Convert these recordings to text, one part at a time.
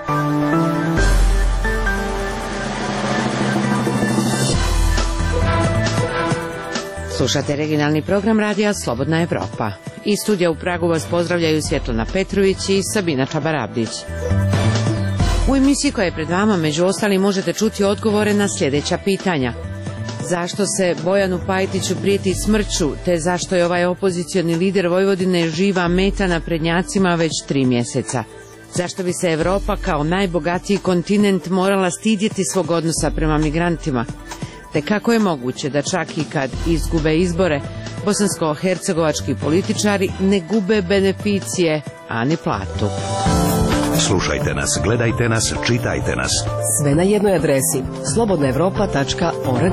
Slušate regionalni program radija Slobodna Evropa. Iz studija u Pragu vas pozdravljaju Svjetlana Petrović i Sabina Čabarabdić. U emisiji koja je pred vama, među ostalim, možete čuti odgovore na sljedeća pitanja. Zašto se Bojanu Pajtiću prijeti smrću, te zašto je ovaj opozicioni lider Vojvodine živa meta na prednjacima već 3 mjeseca? Zašto bi se Evropa kao najbogatiji kontinent morala stidjeti svog odnosa prema migrantima? Te kako je moguće da čak i kad izgube izbore, bosansko-hercegovački političari ne gube beneficije, a ni platu? Slušajte nas, gledajte nas, čitajte nas. Sve na jednoj adresi, slobodnaevropa.org.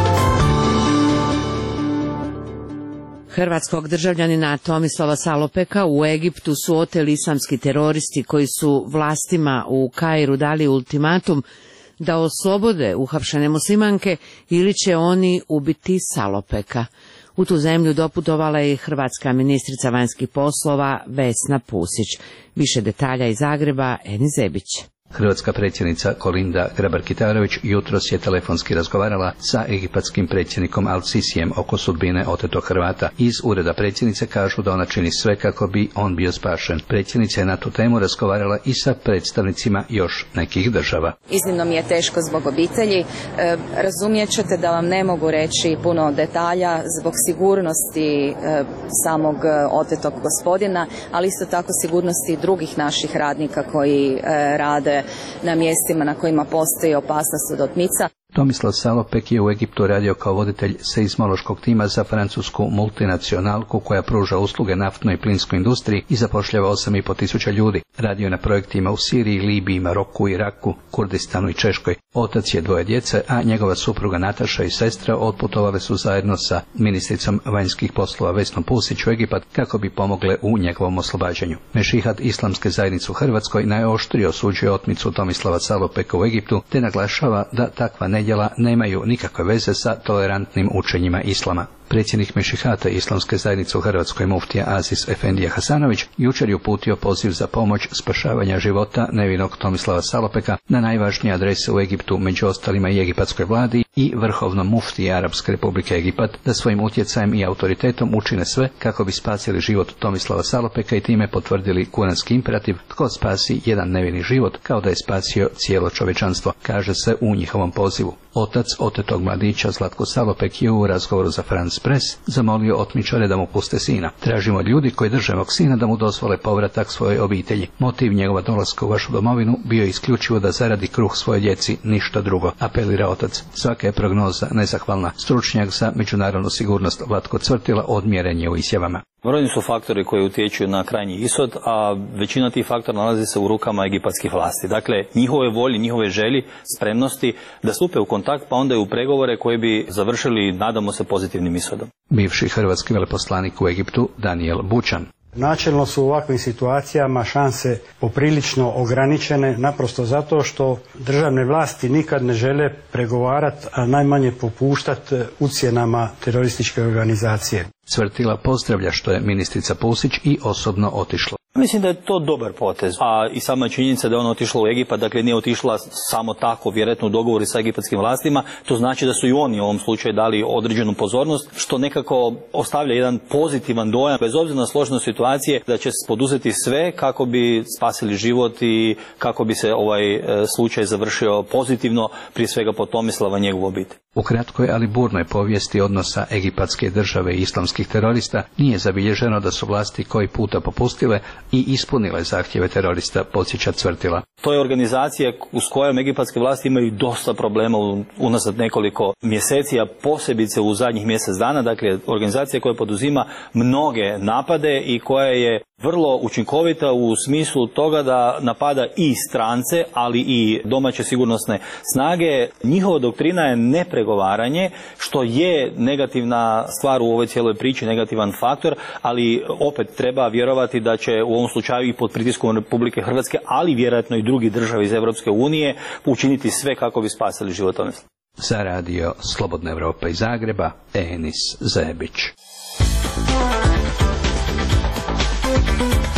Hrvatskog državljanina Tomislava Salopeka u Egiptu su oteli islamski teroristi koji su vlastima u Kairu dali ultimatum da oslobode uhapšene muslimanke ili će oni ubiti Salopeka. U tu zemlju doputovala je i hrvatska ministrica vanjskih poslova Vesna Pusić. Više detalja iz Zagreba, Eni Zebić. Hrvatska predsjednica Kolinda Grabar-Kitarović jutros je telefonski razgovarala sa egipatskim predsjednikom Al-Sisijem oko sudbine otetog Hrvata. Iz ureda predsjednice kažu da ona čini sve kako bi on bio spašen. Predsjednica je na tu temu razgovarala i sa predstavnicima još nekih država. Iznimno mi je teško zbog obitelji. Razumijet ćete da vam ne mogu reći puno detalja zbog sigurnosti samog otetog gospodina, ali isto tako sigurnosti drugih naših radnika koji rade na mjestima na kojima postoji opasnost od otmica. Tomislav Salopek je u Egiptu radio kao voditelj seizmološkog tima za francusku multinacionalku koja pruža usluge naftnoj i plinskoj industriji i zapošljava 8.500 ljudi. Radio na projektima u Siriji, Libiji, Maroku, Iraku, Kurdistanu i Češkoj. Otac je 2 djece, a njegova supruga Nataša i sestra otputovale su zajedno sa ministricom vanjskih poslova Vesnom Pusić u Egipat kako bi pomogle u njegovom oslobađanju. Mešihat Islamske zajednice u Hrvatskoj najoštrije osuđuje otmicu Tomislava Salopeka u Egiptu te naglašava da takva nedjela nemaju nikakve veze sa tolerantnim učenjima islama. Predsjednik Mešihata Islamske zajednice u Hrvatskoj muftija Aziz Efendija Hasanović jučer je uputio poziv za pomoć spašavanja života nevinog Tomislava Salopeka na najvažnije adrese u Egiptu, među ostalima i egipatskoj vladi i vrhovnom muftiji Arapske republike Egipat, da svojim utjecajem i autoritetom učine sve kako bi spasili život Tomislava Salopeka i time potvrdili kuranski imperativ tko spasi jedan nevini život kao da je spasio cijelo čovječanstvo, kaže se u njihovom pozivu. Otac otetog mladića Zlatko Salopek je u razgovoru za France Press zamolio otmičare da mu puste sina. Tražimo od ljudi koji drže mog sina da mu dozvole povratak svojoj obitelji. Motiv njegova dolaska u vašu domovinu bio je isključivo da zaradi kruh svoje djeci, ništa drugo, apelira otac. Svaka je prognoza nezahvalna. Stručnjak za međunarodnu sigurnost Vlatko Cvrtila odmjeren je u izjavama. Brojni su faktori koji utječu na krajnji ishod, a većina tih faktora nalazi se u rukama egipatskih vlasti. Dakle, njihove volje, njihove želji, spremnosti da stupe u kontakt, pa onda i u pregovore koji bi završili, nadamo se, pozitivnim ishodom. Bivši hrvatski veleposlanik u Egiptu Daniel Bučan. Načelno su u ovakvim situacijama šanse poprilično ograničene, naprosto zato što državne vlasti nikad ne žele pregovarati, a najmanje popuštati ucjenama terorističke organizacije. Cvrtila pozdravlja što je ministrica Pusić i osobno otišla. Mislim da je to dobar potez, a i sama činjenica da je ona otišla u Egipat, dakle nije otišla samo tako, vjerojatno u dogovoru sa egipatskim vlastima, to znači da su i oni u ovom slučaju dali određenu pozornost, što nekako ostavlja jedan pozitivan dojam, bez obzira na složenost situacije, da će poduzeti sve kako bi spasili život i kako bi se ovaj slučaj završio pozitivno, prije svega po Tomislava i njegovu obitelj. U kratkoj, ali burnoj povijesti odnosa egipatske države i islamskih terorista nije zabilježeno da su vlasti koji puta popustile i ispunile zahtjeve terorista, podsjeća Cvrtila. To je organizacija s kojom egipatske vlasti imaju dosta problema unazad nekoliko mjeseci, a posebice u zadnjih mjesec dana. Dakle, organizacija koja poduzima mnoge napade i koja je vrlo učinkovita u smislu toga da napada i strance, ali i domaće sigurnosne snage. Njihova doktrina je nepregovaranje, što je negativna stvar u ovoj cijeloj priči, negativan faktor, ali opet treba vjerovati da će u ovom slučaju i pod pritiskom Republike Hrvatske, ali vjerojatno i drugi države iz Europske unije, učiniti sve kako bi spasili život Tomislava. Za radio Slobodna Evropa iz Zagreba, Enis Zebić.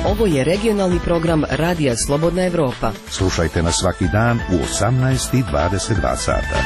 Ovo je regionalni program Radija Slobodna Evropa. Slušajte nas svaki dan u 18:22 sata.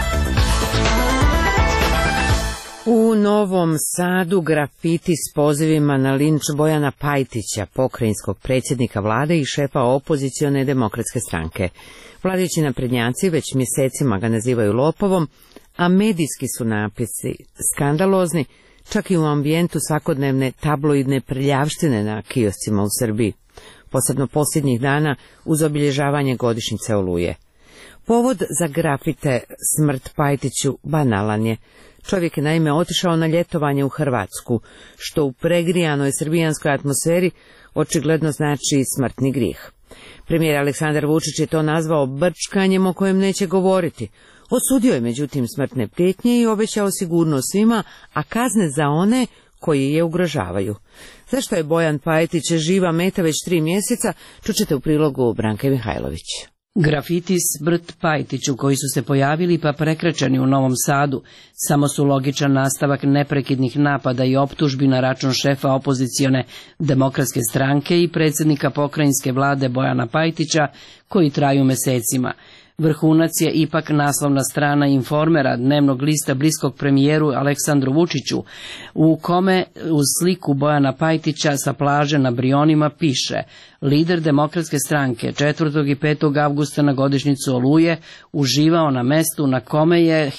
U Novom Sadu grafiti s pozivima na linč Bojana Pajtića, pokrajinskog predsjednika vlade i šefa opozicione demokratske stranke. Vladajući naprednjaci već mjesecima ga nazivaju lopovom, a medijski su napisi skandalozni, čak i u ambijentu svakodnevne tabloidne prljavštine na kioscima u Srbiji, posebno posljednjih dana uz obilježavanje godišnjice Oluje. Povod za grafite smrt Pajtiću banalan je. Čovjek je naime otišao na ljetovanje u Hrvatsku, što u pregrijanoj srbijanskoj atmosferi očigledno znači smrtni grijeh. Premijer Aleksandar Vučić je to nazvao brčkanjem o kojem neće govoriti. Osudio je međutim smrtne prijetnje i obećao sigurnost svima, a kazne za one koji je ugrožavaju. Zašto je Bojan Pajtić živa meta već 3 mjeseca, čućete u prilogu Branke Mihajlović. Grafiti smrt Pajtiću koji su se pojavili pa prekrečeni u Novom Sadu samo su logičan nastavak neprekidnih napada i optužbi na račun šefa opozicione demokratske stranke i predsjednika pokrajinske vlade Bojana Pajtića koji traju mjesecima. Vrhunac je ipak naslovna strana Informera, dnevnog lista bliskog premijeru Aleksandru Vučiću, u kome uz sliku Bojana Pajtića sa plaže na Brionima piše: lider demokratske stranke 4. i 5. avgusta na godišnjicu Oluje uživao na mestu na kome je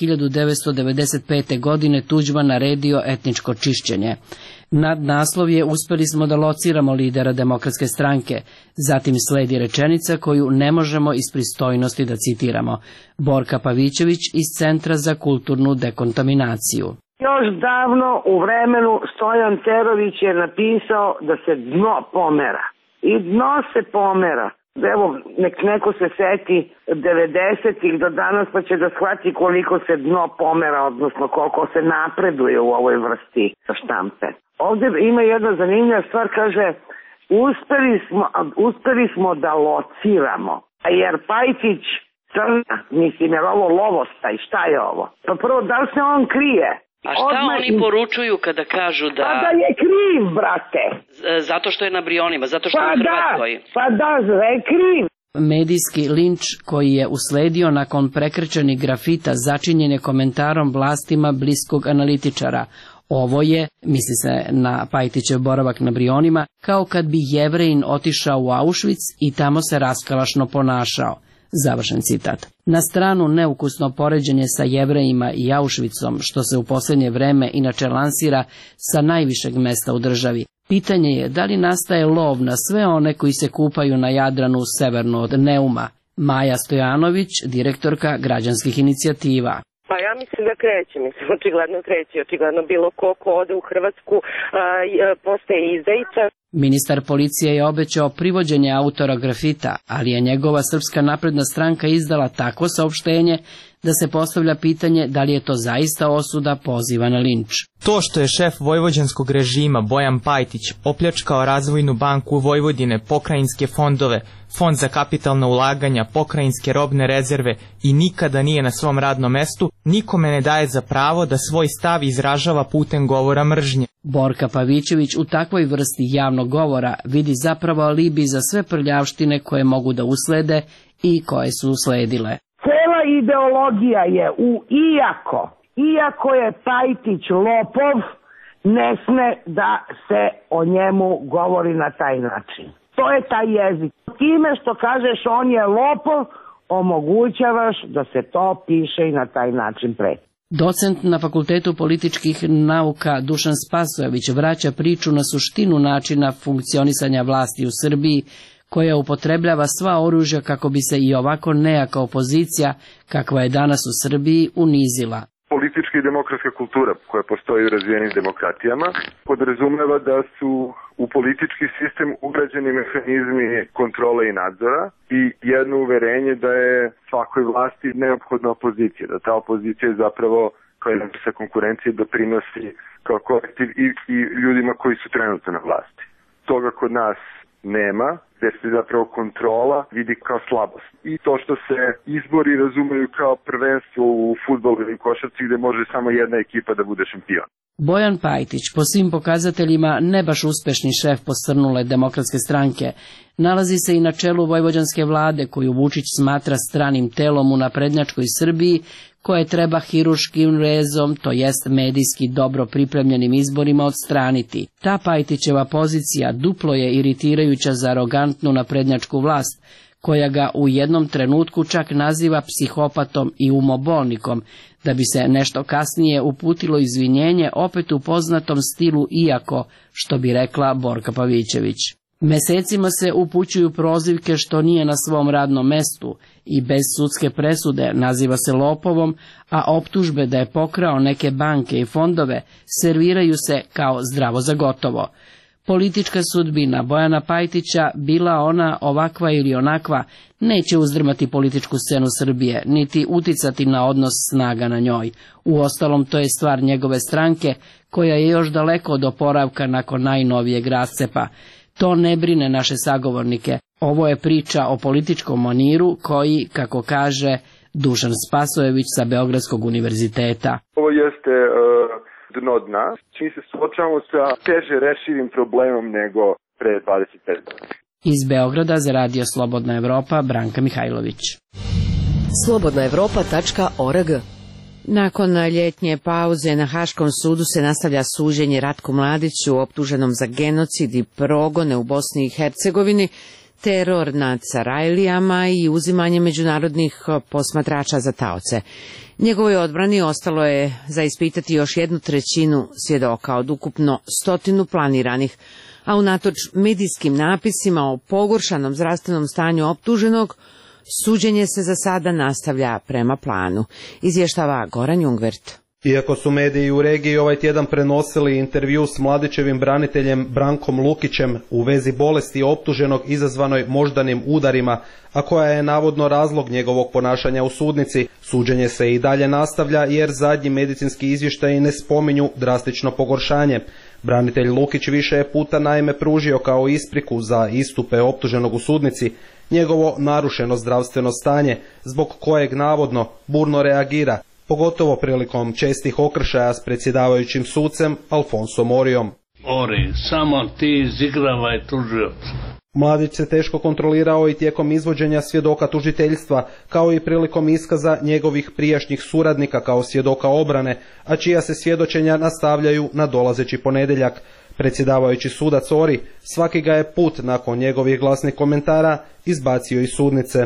1995. godine Tuđman naredio etničko čišćenje. Nadnaslov je: uspjeli smo da lociramo lidera demokratske stranke. Zatim sledi rečenica koju ne možemo iz pristojnosti da citiramo. Borka Pavićević iz Centra za kulturnu dekontaminaciju. Još davno u vremenu Stojan Cerović je napisao da se dno pomera. I dno se pomera. Evo, nek neko se seti 90-ih do danas pa će da shvati koliko se dno pomera, odnosno koliko se napreduje u ovoj vrsti štampe. Ovdje ima jedna zanimljiva stvar, kaže, uspeli smo da lociramo. Jer Pajtić crna, mislim, jer ovo lovostaj, šta je ovo? Pa prvo, da li se on krije? A šta oni poručuju kada kažu da... Pa da je kriv, brate. Zato što je na Brionima, zato što je u Hrvatskoj. Pa da je kriv. Medijski linč koji je usledio nakon prekrčenih grafita začinjen je komentarom vlastima bliskog analitičara. Ovo je, misli se na Pajtićev boravak na Brionima, kao kad bi Jevrejin otišao u Auschwitz i tamo se raskalašno ponašao. Završen citat. Na stranu neukusno poređenje sa Jevrejima i Auschwitzom, što se u posljednje vreme inače lansira sa najvišeg mesta u državi. Pitanje je da li nastaje lov na sve one koji se kupaju na Jadranu severno od Neuma. Maja Stojanović, direktorka građanskih inicijativa. Pa ja mislim da kreće, očigledno bilo ko ode u Hrvatsku postaje izdajica. Ministar policije je obećao privođenje autora grafita, ali je njegova Srpska napredna stranka izdala takvo saopštenje da se postavlja pitanje da li je to zaista osuda poziva na linč. To što je šef vojvođanskog režima Bojan Pajtić opljačkao Razvojnu banku Vojvodine, pokrajinske fondove, Fond za kapitalna ulaganja, pokrajinske robne rezerve i nikada nije na svom radnom mestu, nikome ne daje za pravo da svoj stav izražava putem govora mržnje. Borka Pavićević u takvoj vrsti javnog govora vidi zapravo alibi za sve prljavštine koje mogu da uslede i koje su usledile. Cela ideologija je iako je Pajtić lopov, ne sme da se o njemu govori na taj način. To je taj jezik. Time što kažeš on je lopov, omogućavaš da se to piše i na taj način preti. Docent na Fakultetu političkih nauka Dušan Spasojević vraća priču na suštinu načina funkcionisanja vlasti u Srbiji, koja upotrebljava sva oružja kako bi se i ovako nejaka opozicija, kakva je danas u Srbiji, unizila. Politička i demokratska kultura koja postoji u razvijenim demokratijama podrazumeva da su u politički sistem ugrađeni mehanizmi kontrole i nadzora i jedno uverenje da je svakoj vlasti neophodna opozicija, da ta opozicija je zapravo kao jedna vrsta konkurencije doprinosi kao kolektiv i ljudima koji su trenutno na vlasti. Toga kod nas nema, gde se zapravo kontrola vidi kao slabost. I to što se izbori razumeju kao prvenstvo u fudbalu ili košarci gde može samo jedna ekipa da bude šampion. Bojan Pajtić, po svim pokazateljima ne baš uspešni šef posrnule Demokratske stranke, nalazi se i na čelu vojvođanske vlade koju Vučić smatra stranim telom u naprednjačkoj Srbiji, koje treba hiruškim rezom, to jest medijski dobro pripremljenim izborima odstraniti. Ta Pajtićeva pozicija duplo je iritirajuća za arogantnu naprednjačku vlast, koja ga u jednom trenutku čak naziva psihopatom i umobolnikom, da bi se nešto kasnije uputilo izvinjenje opet u poznatom stilu iako, što bi rekla Borka Pavićević. Mesecima se upućuju prozivke što nije na svom radnom mestu i bez sudske presude naziva se lopovom, a optužbe da je pokrao neke banke i fondove serviraju se kao zdravo za gotovo. Politička sudbina Bojana Pajtića, bila ona ovakva ili onakva, neće uzdrmati političku scenu Srbije, niti uticati na odnos snaga na njoj. Uostalom, to je stvar njegove stranke, koja je još daleko od oporavka nakon najnovijeg rascepa. To ne brine naše sagovornike. Ovo je priča o političkom maniru koji, kako kaže Dušan Spasojević sa Beogradskog univerziteta. Ovo jeste dno dna. Čim se suočavamo sa teže rešivim problemom nego pre 25 godina. Iz Beograda za Radio Slobodna Evropa, Branka Mihajlović. slobodnaevropa.org. Nakon ljetnje pauze na Haškom sudu se nastavlja suđenje Ratku Mladiću, optuženom za genocid i progone u Bosni i Hercegovini, teror nad Sarajlijama i uzimanje međunarodnih posmatrača za taoce. Njegovoj odbrani ostalo je za ispitati još 1/3 svjedoka od ukupno 100 planiranih, a unatoč medijskim napisima o pogoršanom zdravstvenom stanju optuženog, suđenje se za sada nastavlja prema planu, izvještava Goran Jungvert. Iako su mediji u regiji ovaj tjedan prenosili intervju s Mladićevim braniteljem Brankom Lukićem u vezi bolesti optuženog izazvanoj moždanim udarima, a koja je navodno razlog njegovog ponašanja u sudnici, suđenje se i dalje nastavlja jer zadnji medicinski izvještaji ne spominju drastično pogoršanje. Branitelj Lukić više je puta naime pružio kao ispriku za istupe optuženog u sudnici njegovo narušeno zdravstveno stanje, zbog kojeg navodno burno reagira, pogotovo prilikom čestih okršaja s predsjedavajućim sucem Alfonso Morijom. Ori, samo ti izigravaj tužioca. Mladić se teško kontrolirao i tijekom izvođenja svjedoka tužiteljstva, kao i prilikom iskaza njegovih prijašnjih suradnika kao svjedoka obrane, a čija se svjedočenja nastavljaju na dolazeći ponedjeljak. Predsjedavajući sudac Ori svaki ga je put nakon njegovih glasnih komentara izbacio iz sudnice.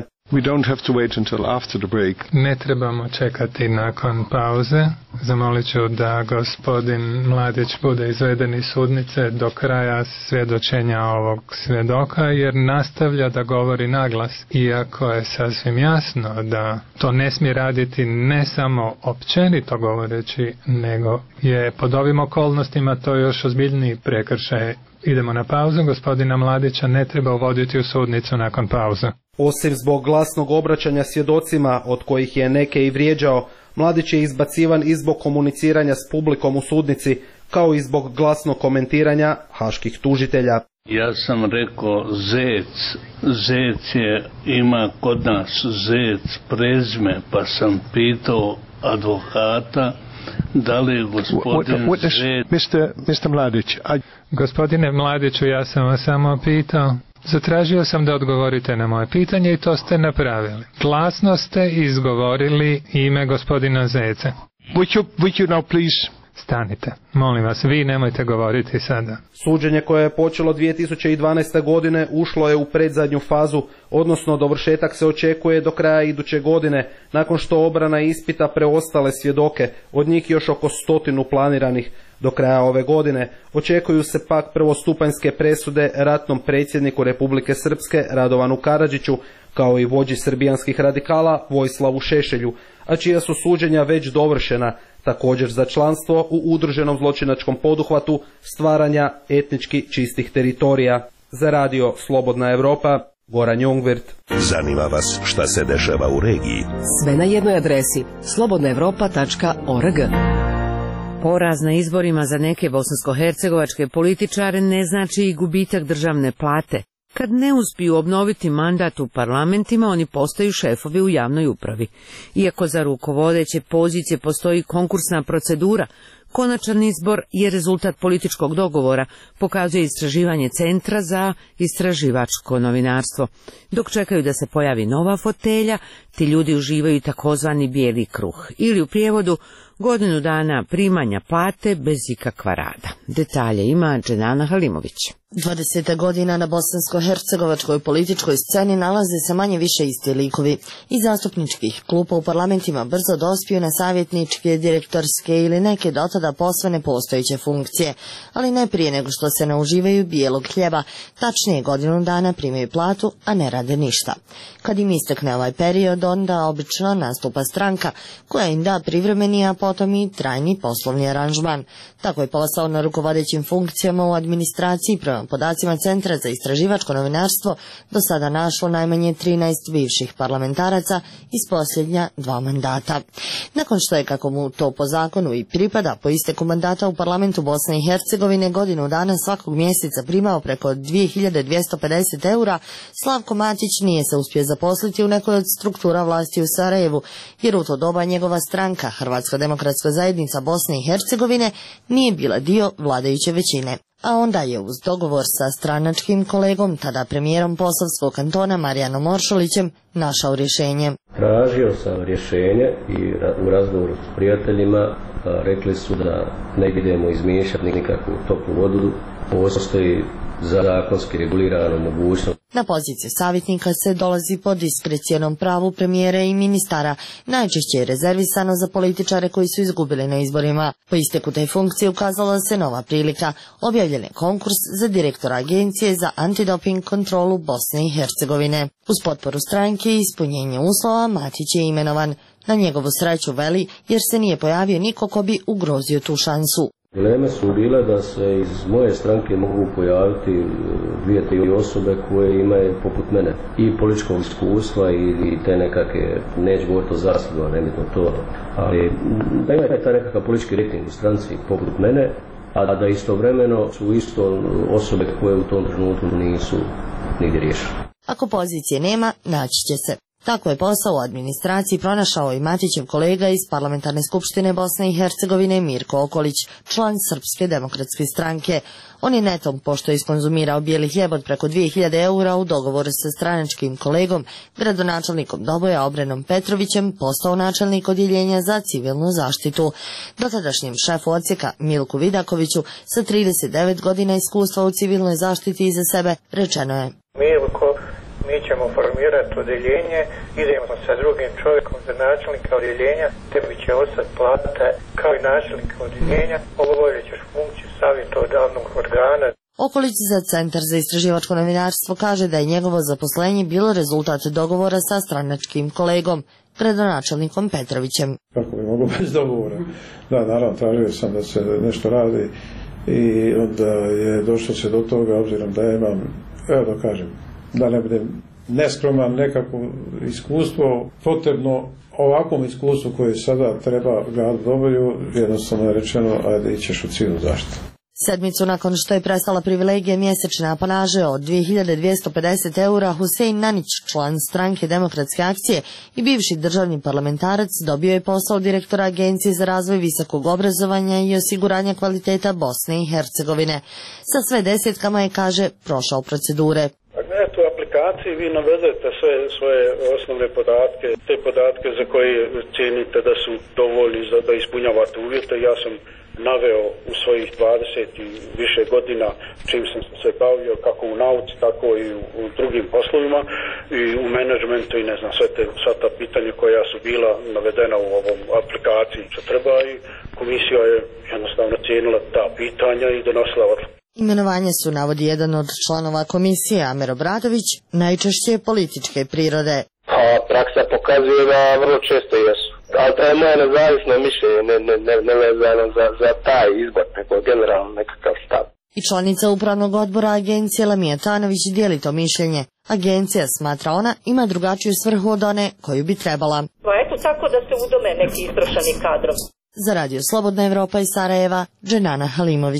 Ne trebamo čekati nakon pauze. Zamolit ću da gospodin Mladić bude izveden iz sudnice do kraja svjedočenja ovog svjedoka, jer nastavlja da govori naglas, iako je sasvim jasno da to ne smije raditi ne samo općenito govoreći, nego je pod ovim okolnostima to još ozbiljniji prekršaj. Idemo na pauzu, gospodina Mladića ne treba uvoditi u sudnicu nakon pauze. Osim zbog glasnog obraćanja svjedocima, od kojih je neke i vrijeđao, Mladić je izbacivan i zbog komuniciranja s publikom u sudnici, kao i zbog glasnog komentiranja haških tužitelja. Ja sam rekao Zec, Zec ima kod nas Zec prezime, pa sam pitao advokata da li je gospodin Mr. Mladić, Gospodine Mladiću, ja sam vas samo pitao. Zatražio sam da odgovorite na moje pitanje i to ste napravili. Glasno ste izgovorili ime gospodina Zeca. Would you now please? Stanite, molim vas, vi nemojte govoriti sada. Suđenje koje je počelo 2012. godine ušlo je u predzadnju fazu, odnosno dovršetak se očekuje do kraja iduće godine, nakon što obrana ispita preostale svjedoke, od njih još oko 100 planiranih. Do kraja ove godine očekuju se pak prvostupanjske presude ratnom predsjedniku Republike Srpske Radovanu Karadžiću, kao i vođi srbijanskih radikala Vojislavu Šešelju, a čija su suđenja već dovršena, također za članstvo u udruženom zločinačkom poduhvatu stvaranja etnički čistih teritorija. Za Radio Slobodna Evropa, Goran Jungvert. Zanima vas šta se dešava u regiji? Sve na jednoj adresi, slobodnaevropa.org. Poraz na izborima za neke bosansko-hercegovačke političare ne znači i gubitak državne plate. Kad ne uspiju obnoviti mandat u parlamentima, oni postaju šefovi u javnoj upravi. Iako za rukovodeće pozicije postoji konkursna procedura, konačan izbor je rezultat političkog dogovora, pokazuje istraživanje Centra za istraživačko novinarstvo. Dok čekaju da se pojavi nova fotelja, ti ljudi uživaju takozvani bijeli kruh, ili u prijevodu godinu dana primanja plate bez ikakva rada. Detalje ima Dženana Halimović. 20 godina na bosansko-hercegovačkoj političkoj sceni nalaze se manje više isti likovi. Iz zastupničkih klupa u parlamentima brzo dospiju na savjetničke, direktorske ili neke dotada posve nepostojeće funkcije, ali ne prije nego što se nauživaju bijelog hljeba, tačnije godinu dana primaju platu, a ne rade ništa. Kad im istekne ovaj period, onda obično nastupa stranka koja im da privremeni, a potom i trajni poslovni aranžman. Tako je posao na rukovodećim funkcijama u administraciji prema podacima Centra za istraživačko novinarstvo do sada našlo najmanje 13 bivših parlamentaraca iz posljednja 2 mandata. Nakon što je, kako mu to po zakonu i pripada, po isteku mandata u parlamentu Bosne i Hercegovine godinu dana svakog mjeseca primao preko 2250 eura, Slavko Matić nije se uspio zaposliti u nekoj od struktura vlasti u Sarajevu, jer u to doba njegova stranka, Hrvatska demokratska zajednica Bosne i Hercegovine, nije bila dio vladajuće većine. A onda je uz dogovor sa stranačkim kolegom, tada premijerom Posavskog kantona Marijanom Oršolićem, našao rješenje. Tražio sam rješenje i u razgovoru s prijateljima rekli su da ne idemo izmiješati nikakvu toplu vodu, postoji zakonski regulirana mogućnost. Na poziciju savjetnika se dolazi po diskrecijonom pravu premijera i ministara, najčešće je rezervisano za političare koji su izgubili na izborima. Po isteku te funkcije ukazala se nova prilika, objavljen je konkurs za direktora Agencije za antidoping kontrolu Bosne i Hercegovine. Uz potporu stranke i ispunjenje uslova Matić je imenovan. Na njegovu sreću veli, jer se nije pojavio niko ko bi ugrozio tu šansu. Dileme su bile da se iz moje stranke mogu pojaviti 2-3 osobe koje imaju poput mene i političkog iskustva i te nekakve, neću govoriti o zaslugama, nebitno to, ali da imaju taj nekakav politički rating u stranci poput mene, a da istovremeno su isto osobe koje u tom trenutku nisu nigdje riješene. Ako pozicije nema, naći će se. Tako je posao u administraciji pronašao i Matićev kolega iz Parlamentarne skupštine Bosne i Hercegovine Mirko Okolić, član Srpske demokratske stranke. On je netom, pošto je iskonzumirao bijeli hljeb od preko 2000 eura u dogovoru sa stranačkim kolegom, gradonačelnikom Doboja Obrenom Petrovićem, postao načelnik odjeljenja za civilnu zaštitu. Dotadašnjem šefu odsjeka Milku Vidakoviću sa 39 godina iskustva u civilnoj zaštiti iza sebe rečeno je: Milko, mi ćemo formirati odjeljenje, idemo sa drugim čovjekom za načelnika odjeljenja, tebi će ostati plata kao i načelnika odjeljenja, obavljat ćeš funkciju savjetodavnog organa. Okolić za Centar za istraživačko novinarstvo kaže da je njegovo zaposlenje bilo rezultat dogovora sa stranačkim kolegom, gradonačelnikom Petrovićem. Kako bi moglo bez dogovora? Da, naravno, tražio sam da se nešto radi i onda je došlo se do toga, obzirom da ja imam, evo da kažem, da ne budem neskroman, nekako iskustvo potrebno ovakvom iskustvu koje sada treba grad Doboju, jednostavno je rečeno, ajde ićeš u civilnu zaštitu. Sedmicu nakon što je prestala privilegija mjesečne apanaže od 2250 eura, Husein Nanić, član stranke Demokratske akcije i bivši državni parlamentarac, dobio je posao direktora Agencije za razvoj visokog obrazovanja i osiguranja kvaliteta Bosne i Hercegovine. Sa sve desetkama je, kaže, prošao procedure. U aplikaciji vi navedete sve svoje osnovne podatke, te podatke za koje cijenite da su dovoljni da ispunjavate uvjete. Ja sam naveo u svojih 20 i više godina čim sam se bavio kako u nauci, tako i u drugim poslovima i u menadžmentu i ne znam sva ta pitanja koja su bila navedena u ovom aplikaciji što treba i komisija je jednostavno cijenila ta pitanja i donosila odluku. Imenovanje su, navodi jedan od članova komisije, Amer Obradović, najčešće političke prirode. Praksa pokazuje da vrlo često jesu. Ali to je moje nezavisno mišljenje, ne vezano za taj izbor, nego generalno nekakav stav. I članica upravnog odbora agencije Lamija Tanović dijeli to mišljenje. Agencija, smatra ona, ima drugačiju svrhu od one koju bi trebala. Pa eto tako da se udome neki istrošani kadrov. Za Radio Slobodna Evropa iz Sarajeva, Dženana Halimović.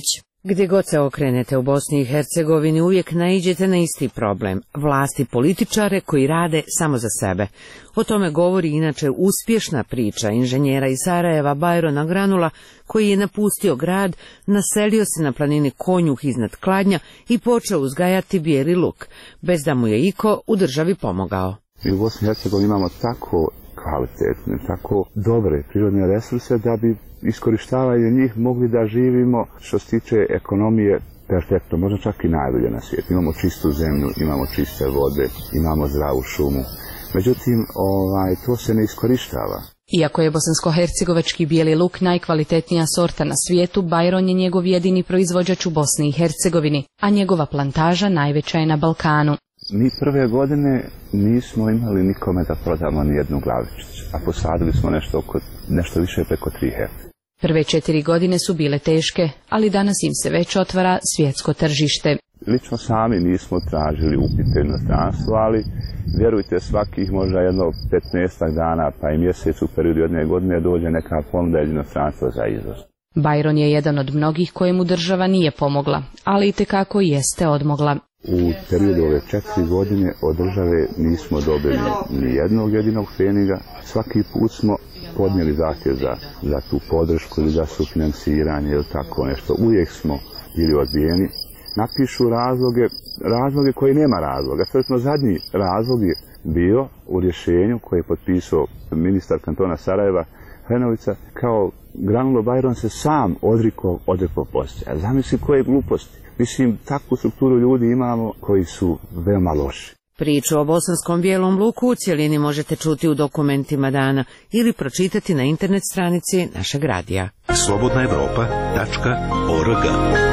Gdje god se okrenete u Bosni i Hercegovini uvijek naiđete na isti problem, vlasti političare koji rade samo za sebe. O tome govori inače uspješna priča inženjera iz Sarajeva Bajrona Granula, koji je napustio grad, naselio se na planini Konjuh iznad Kladnja i počeo uzgajati bijeli luk, bez da mu je iko u državi pomogao. Mi u Bosni i Hercegovini imamo tako kvalitetne, tako dobre prirodne resurse da bi iskorištavaju njih mogli da živimo, što se tiče ekonomije, perfektno, možda čak i najbolje na svijetu. Imamo čistu zemlju, imamo čiste vode, imamo zdravu šumu. Međutim, to se ne iskorištava. Iako je bosansko-hercegovački bijeli luk najkvalitetnija sorta na svijetu, Bajron je njegov jedini proizvođač u Bosni i Hercegovini, a njegova plantaža najveća je na Balkanu. Mi prve godine nismo imali nikome da prodamo ni jednu glavičicu, a posadili smo nešto više preko 3 hektra. Prve 4 godine su bile teške, ali danas im se već otvara svjetsko tržište. Lično sami nismo tražili upite u inostranstvo, ali vjerujte, svakih možda jedno 15 dana pa i mjesec u periodu jedne godine dođe neka ponuda iz inostranstva za izvoz. Bajron je jedan od mnogih kojemu država nije pomogla, ali itekako jeste odmogla. U periodu ove 4 godine od države nismo dobili ni jednog jedinog pfeniga. Svaki put smo podnijeli zahtjev za tu podršku ili za sufinansiranje ili tako nešto. Uvijek smo bili odbijeni. Napišu razloge koji nema razloga. Sretno zadnji razlog je bio u rješenju koje je potpisao ministar kantona Sarajeva Hrenovica, kao Granulo Bajron se sam odrekao poslije. Zamisli koje gluposti. Mislim, takvu strukturu ljudi imamo koji su veoma loši. Priču o bosanskom bijelom luku u cjelini možete čuti u dokumentima dana ili pročitati na internet stranici našeg radija. slobodnaevropa.org.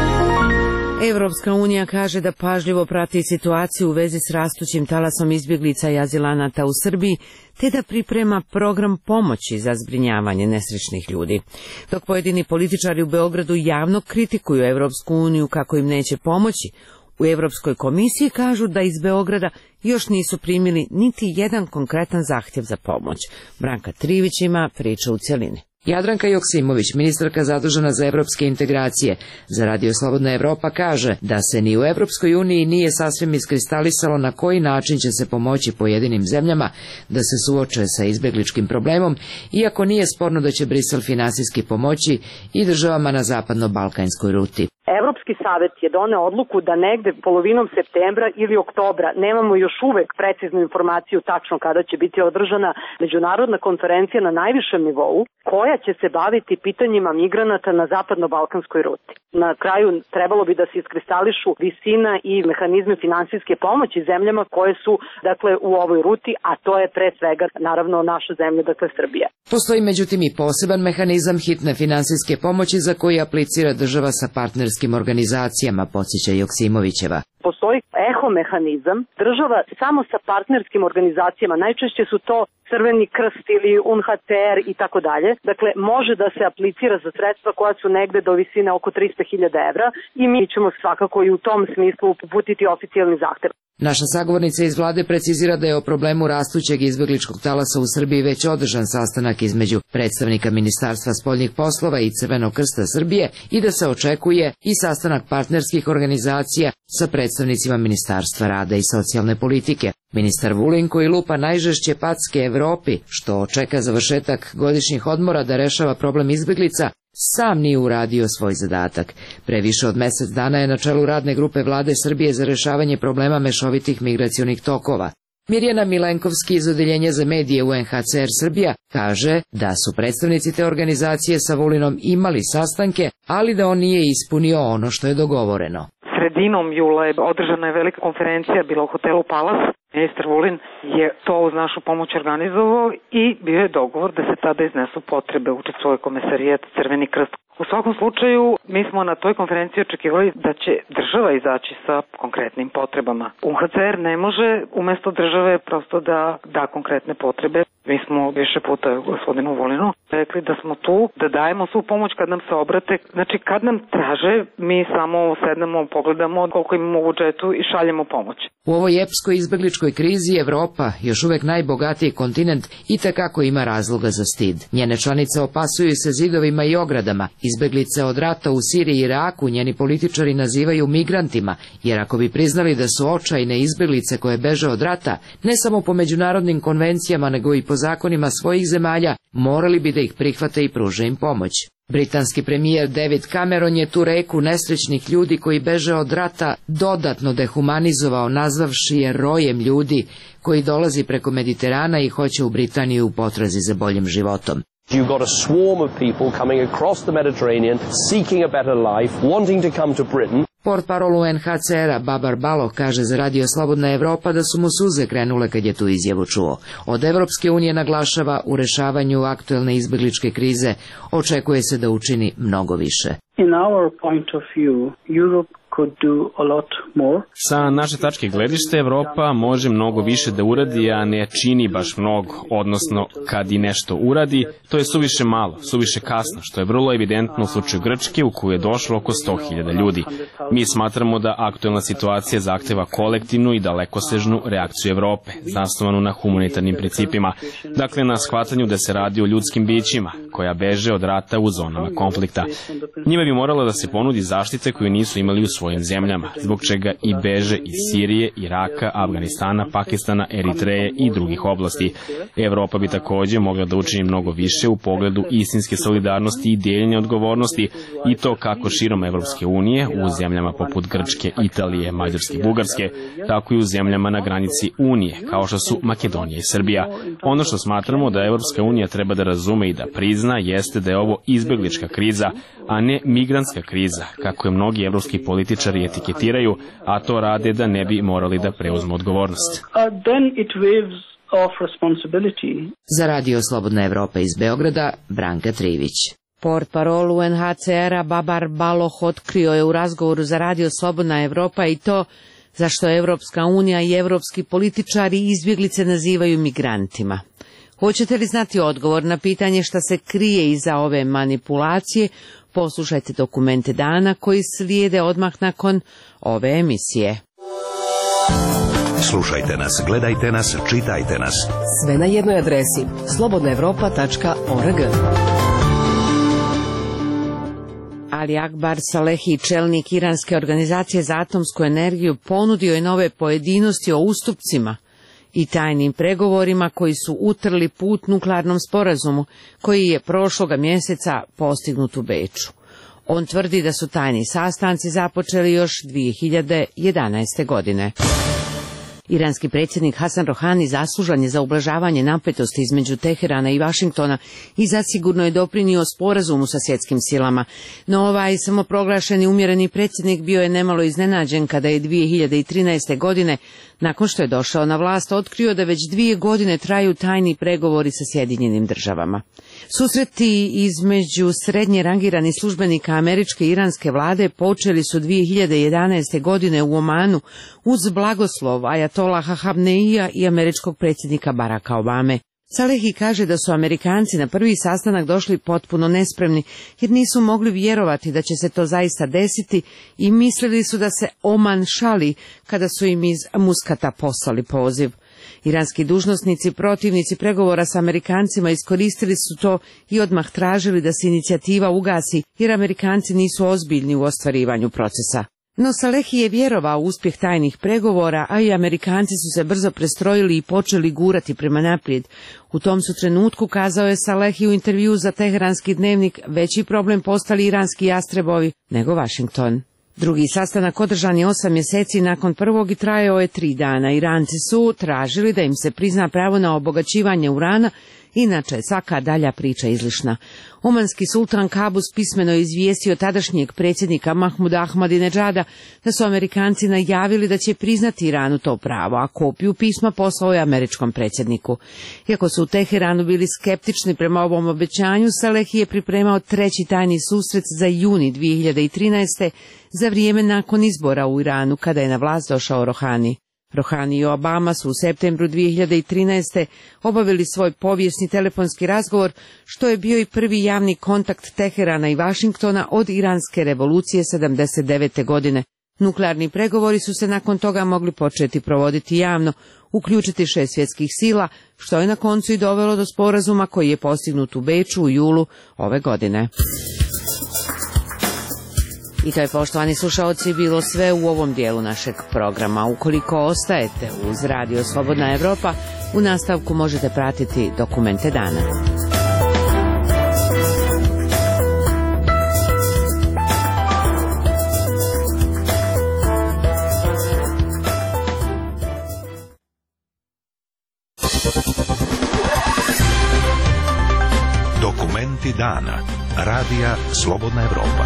Evropska unija kaže da pažljivo prati situaciju u vezi s rastućim talasom izbjeglica i azilanata u Srbiji, te da priprema program pomoći za zbrinjavanje nesrećnih ljudi. Dok pojedini političari u Beogradu javno kritikuju Evropsku uniju kako im neće pomoći, u Evropskoj komisiji kažu da iz Beograda još nisu primili niti jedan konkretan zahtjev za pomoć. Branka Trivić ima priču u cjelini. Jadranka Joksimović, ministarka zadužena za evropske integracije, za Radio Slobodna Evropa kaže da se ni u Evropskoj uniji nije sasvim iskristalisalo na koji način će se pomoći pojedinim zemljama da se suoče sa izbjegličkim problemom, iako nije sporno da će Brisel finansijski pomoći i državama na zapadno-balkanskoj ruti. Evropski savjet je doneo odluku da negde polovinom septembra ili oktobra, nemamo još uvek preciznu informaciju tačno kada će biti održana međunarodna konferencija na najvišem nivou, koja će se baviti pitanjima migranata na zapadno-balkanskoj ruti. Na kraju trebalo bi da se iskristališu visina i mehanizme finansijske pomoći zemljama koje su u ovoj ruti, a to je pre svega naravno naša zemlja, Srbija. Postoji međutim i poseban mehanizam hitne finansijske pomoći za koji aplicira država sa partnerskim organizacijama, podsjeća Joksimovićeva. Postoji eho mehanizam, država samo sa partnerskim organizacijama, najčešće su to Crveni krst ili UNHCR i tako dalje. Dakle, može da se aplicira za sredstva koja su negde do visine oko 300.000 evra i mi ćemo svakako i u tom smislu uputiti oficijalni zahtev. Naša sagovornica iz vlade precizira da je o problemu rastućeg izbjegličkog talasa u Srbiji već održan sastanak između predstavnika Ministarstva spoljnih poslova i Crvenog krsta Srbije i da se očekuje i sastanak partnerskih organizacija sa predstavnicima Ministarstva rada i socijalne politike. Ministar Vulin, koji lupa najžešće packe Evropi, što čeka završetak godišnjih odmora da rešava problem izbjeglica, sam nije uradio svoj zadatak. Pre više od mjesec dana je na čelu radne grupe vlade Srbije za rešavanje problema mešovitih migracionih tokova. Mirjana Milenkovski iz Odeljenja za medije UNHCR Srbija kaže da su predstavnici te organizacije sa Vulinom imali sastanke, ali da on nije ispunio ono što je dogovoreno. Sredinom jula održana je velika konferencija, bila u hotelu Palas. Ministar Vulin je to uz našu pomoć organizovao i bio je dogovor da se tada iznesu potrebe, učestvuje Komesarijat, Crveni krst. U svakom slučaju, mi smo na toj konferenciji očekivali da će država izaći sa konkretnim potrebama. UNHCR ne može umjesto države prosto da da konkretne potrebe. Mi smo više puta gospodinu Vulinu rekli da smo tu, da dajemo svu pomoć kad nam se obrate. Znači, kad nam traže, mi samo sednemo, pogledamo koliko imamo u budžetu i šaljemo pomoć. U ovoj epskoj izbjegličkoj krizi Evropa, još uvek najbogatiji kontinent, itekako ima razloga za stid. Njene članice opasuju se zidovima i ogradama, Izbeglice od rata u Siriji i Iraku njeni političari nazivaju migrantima, jer ako bi priznali da su očajne izbeglice koje beže od rata, ne samo po međunarodnim konvencijama nego i po zakonima svojih zemalja, morali bi da ih prihvate i pruže im pomoć. Britanski premijer David Cameron je tu reku nesrećnih ljudi koji beže od rata dodatno dehumanizovao, nazvavši je rojem ljudi koji dolazi preko Mediterana i hoće u Britaniju u potrazi za boljim životom. You've got a swarm of people coming across the Mediterranean, seeking a better life, wanting to come to Britain. Portparol UNHCR-a Babar Baloh kaže za Radio Slobodna Evropa da su mu suze krenule kad je tu izjavu čuo. Od Evropske unije naglašava u rešavanju aktuelne izbegličke krize očekuje se da učini mnogo više. In our point of view, Europe could do a lot more. Sa naše tačke gledišta Evropa može mnogo više da uradi, a ne čini baš mnogo, odnosno kad i nešto uradi, to je suviše malo, suviše kasno, što je vrlo evidentno u slučaju Grčke u koju je došlo oko 100.000 ljudi. Mi smatramo da aktuelna situacija zahteva kolektivnu i dalekosežnu reakciju Evrope, zasnovanu na humanitarnim principima, dakle na shvatanju da se radi o ljudskim bićima, koja beže od rata u zonama konflikta. Njima bi morala da se ponudi zaštite koju nisu imali u svojim zemljama, zbog čega i beže iz Sirije, Iraka, Afganistana, Pakistana, Eritreje i drugih oblasti. Evropa bi također mogla da učini mnogo više u pogledu istinske solidarnosti i dijeljenja odgovornosti, i to kako širom Evropske unije, u zemljama poput Grčke, Italije, Mađarske i Bugarske, tako i u zemljama na granici Unije, kao što su Makedonija i Srbija. Ono što smatramo da Evropska unija treba da razume i da prizna jeste da je ovo izbeglička kriza, a ne migrantska kriza, kako je mnogi evropski političari etiketiraju, a to rade da ne bi morali da preuzmu odgovornost. Za Radio Slobodna Evropa iz Beograda, Branka Trivić. Portparol UNHCR-a Babar Baloh otkrio je u razgovoru za Radio Slobodna Evropa i to zašto Evropska unija i evropski političari izbjeglice nazivaju migrantima. Hoćete li znati odgovor na pitanje šta se krije iza ove manipulacije? Poslušajte dokumente dana koji slijede odmah nakon ove emisije. Slušajte nas, gledajte nas, čitajte nas. Sve na jednoj adresi slobodnaevropa.org. Ali Akbar Salehi, čelnik iranske organizacije za atomsku energiju, ponudio je nove pojedinosti o ustupcima i tajnim pregovorima koji su utrli put nuklearnom sporazumu koji je prošloga mjeseca postignut u Beču. On tvrdi da su tajni sastanci započeli još 2011. godine. Iranski predsjednik Hasan Rohani zaslužan je za ublažavanje napetosti između Teherana i Vašingtona i zasigurno je doprinio sporazumu sa svjetskim silama. No ovaj samoproglašeni umjereni predsjednik bio je nemalo iznenađen kada je 2013. godine, nakon što je došao na vlast, otkrio da već 2 godine traju tajni pregovori sa Sjedinjenim državama. Susreti između srednje rangiranih službenika američke i iranske vlade počeli su 2011. godine u Omanu uz blagoslov ajatolaha Hamneija i američkog predsjednika Baracka Obame. Salehi kaže da su Amerikanci na prvi sastanak došli potpuno nespremni jer nisu mogli vjerovati da će se to zaista desiti i mislili su da se Oman šali kada su im iz Muskata poslali poziv. Iranski dužnosnici, protivnici pregovora s Amerikancima iskoristili su to i odmah tražili da se inicijativa ugasi jer Amerikanci nisu ozbiljni u ostvarivanju procesa. No Salehi je vjerovao u uspjeh tajnih pregovora, a i Amerikanci su se brzo prestrojili i počeli gurati prema naprijed. U tom su trenutku, kazao je Salehi u intervju za Teheranski dnevnik, veći problem postali iranski jastrebovi nego Washington. Drugi sastanak održan je 8 mjeseci nakon prvog i trajao je 3 dana. Iranci su tražili da im se prizna pravo na obogaćivanje urana, inače svaka dalja priča izlišna. Omanski sultan Kabus pismeno je izvijestio tadašnjeg predsjednika Mahmuda Ahmadinedžada da su Amerikanci najavili da će priznati Iranu to pravo, a kopiju pisma poslao je američkom predsjedniku. Iako su u Teheranu bili skeptični prema ovom obećanju, Salehi je pripremao treći tajni susret za juni 2013. za vrijeme nakon izbora u Iranu, kada je na vlast došao Rohani. Rohani i Obama su u septembru 2013. obavili svoj povijesni telefonski razgovor, što je bio i prvi javni kontakt Teherana i Vašingtona od iranske revolucije 79. godine. Nuklearni pregovori su se nakon toga mogli početi provoditi javno, uključiti 6 svjetskih sila, što je na koncu i dovelo do sporazuma koji je postignut u Beču u julu ove godine. I to je, poštovani slušaoci, bilo sve u ovom dijelu našeg programa. Ukoliko ostajete uz Radio Slobodna Evropa, u nastavku možete pratiti dokumente dana. Dokumenti dana. Radija Slobodna Evropa.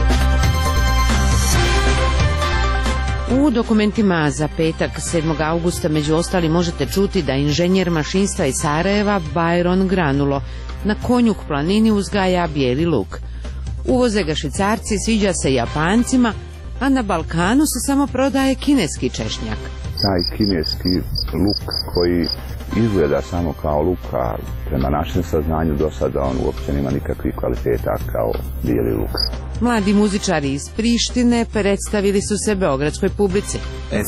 U dokumentima za petak 7. augusta među ostali možete čuti da inženjer mašinstva iz Sarajeva Byron Granulo na Konjuh planini uzgaja bijeli luk. Uvoze ga Švicarci, sviđa se Japancima, a na Balkanu se samo prodaje kineski češnjak. Taj kineski luk koji izgleda samo kao luk, a prema našem saznanju do sada on uopće nema nikakvih kvaliteta kao bijeli luk. Mladi muzičari iz Prištine predstavili su se beogradskoj publici.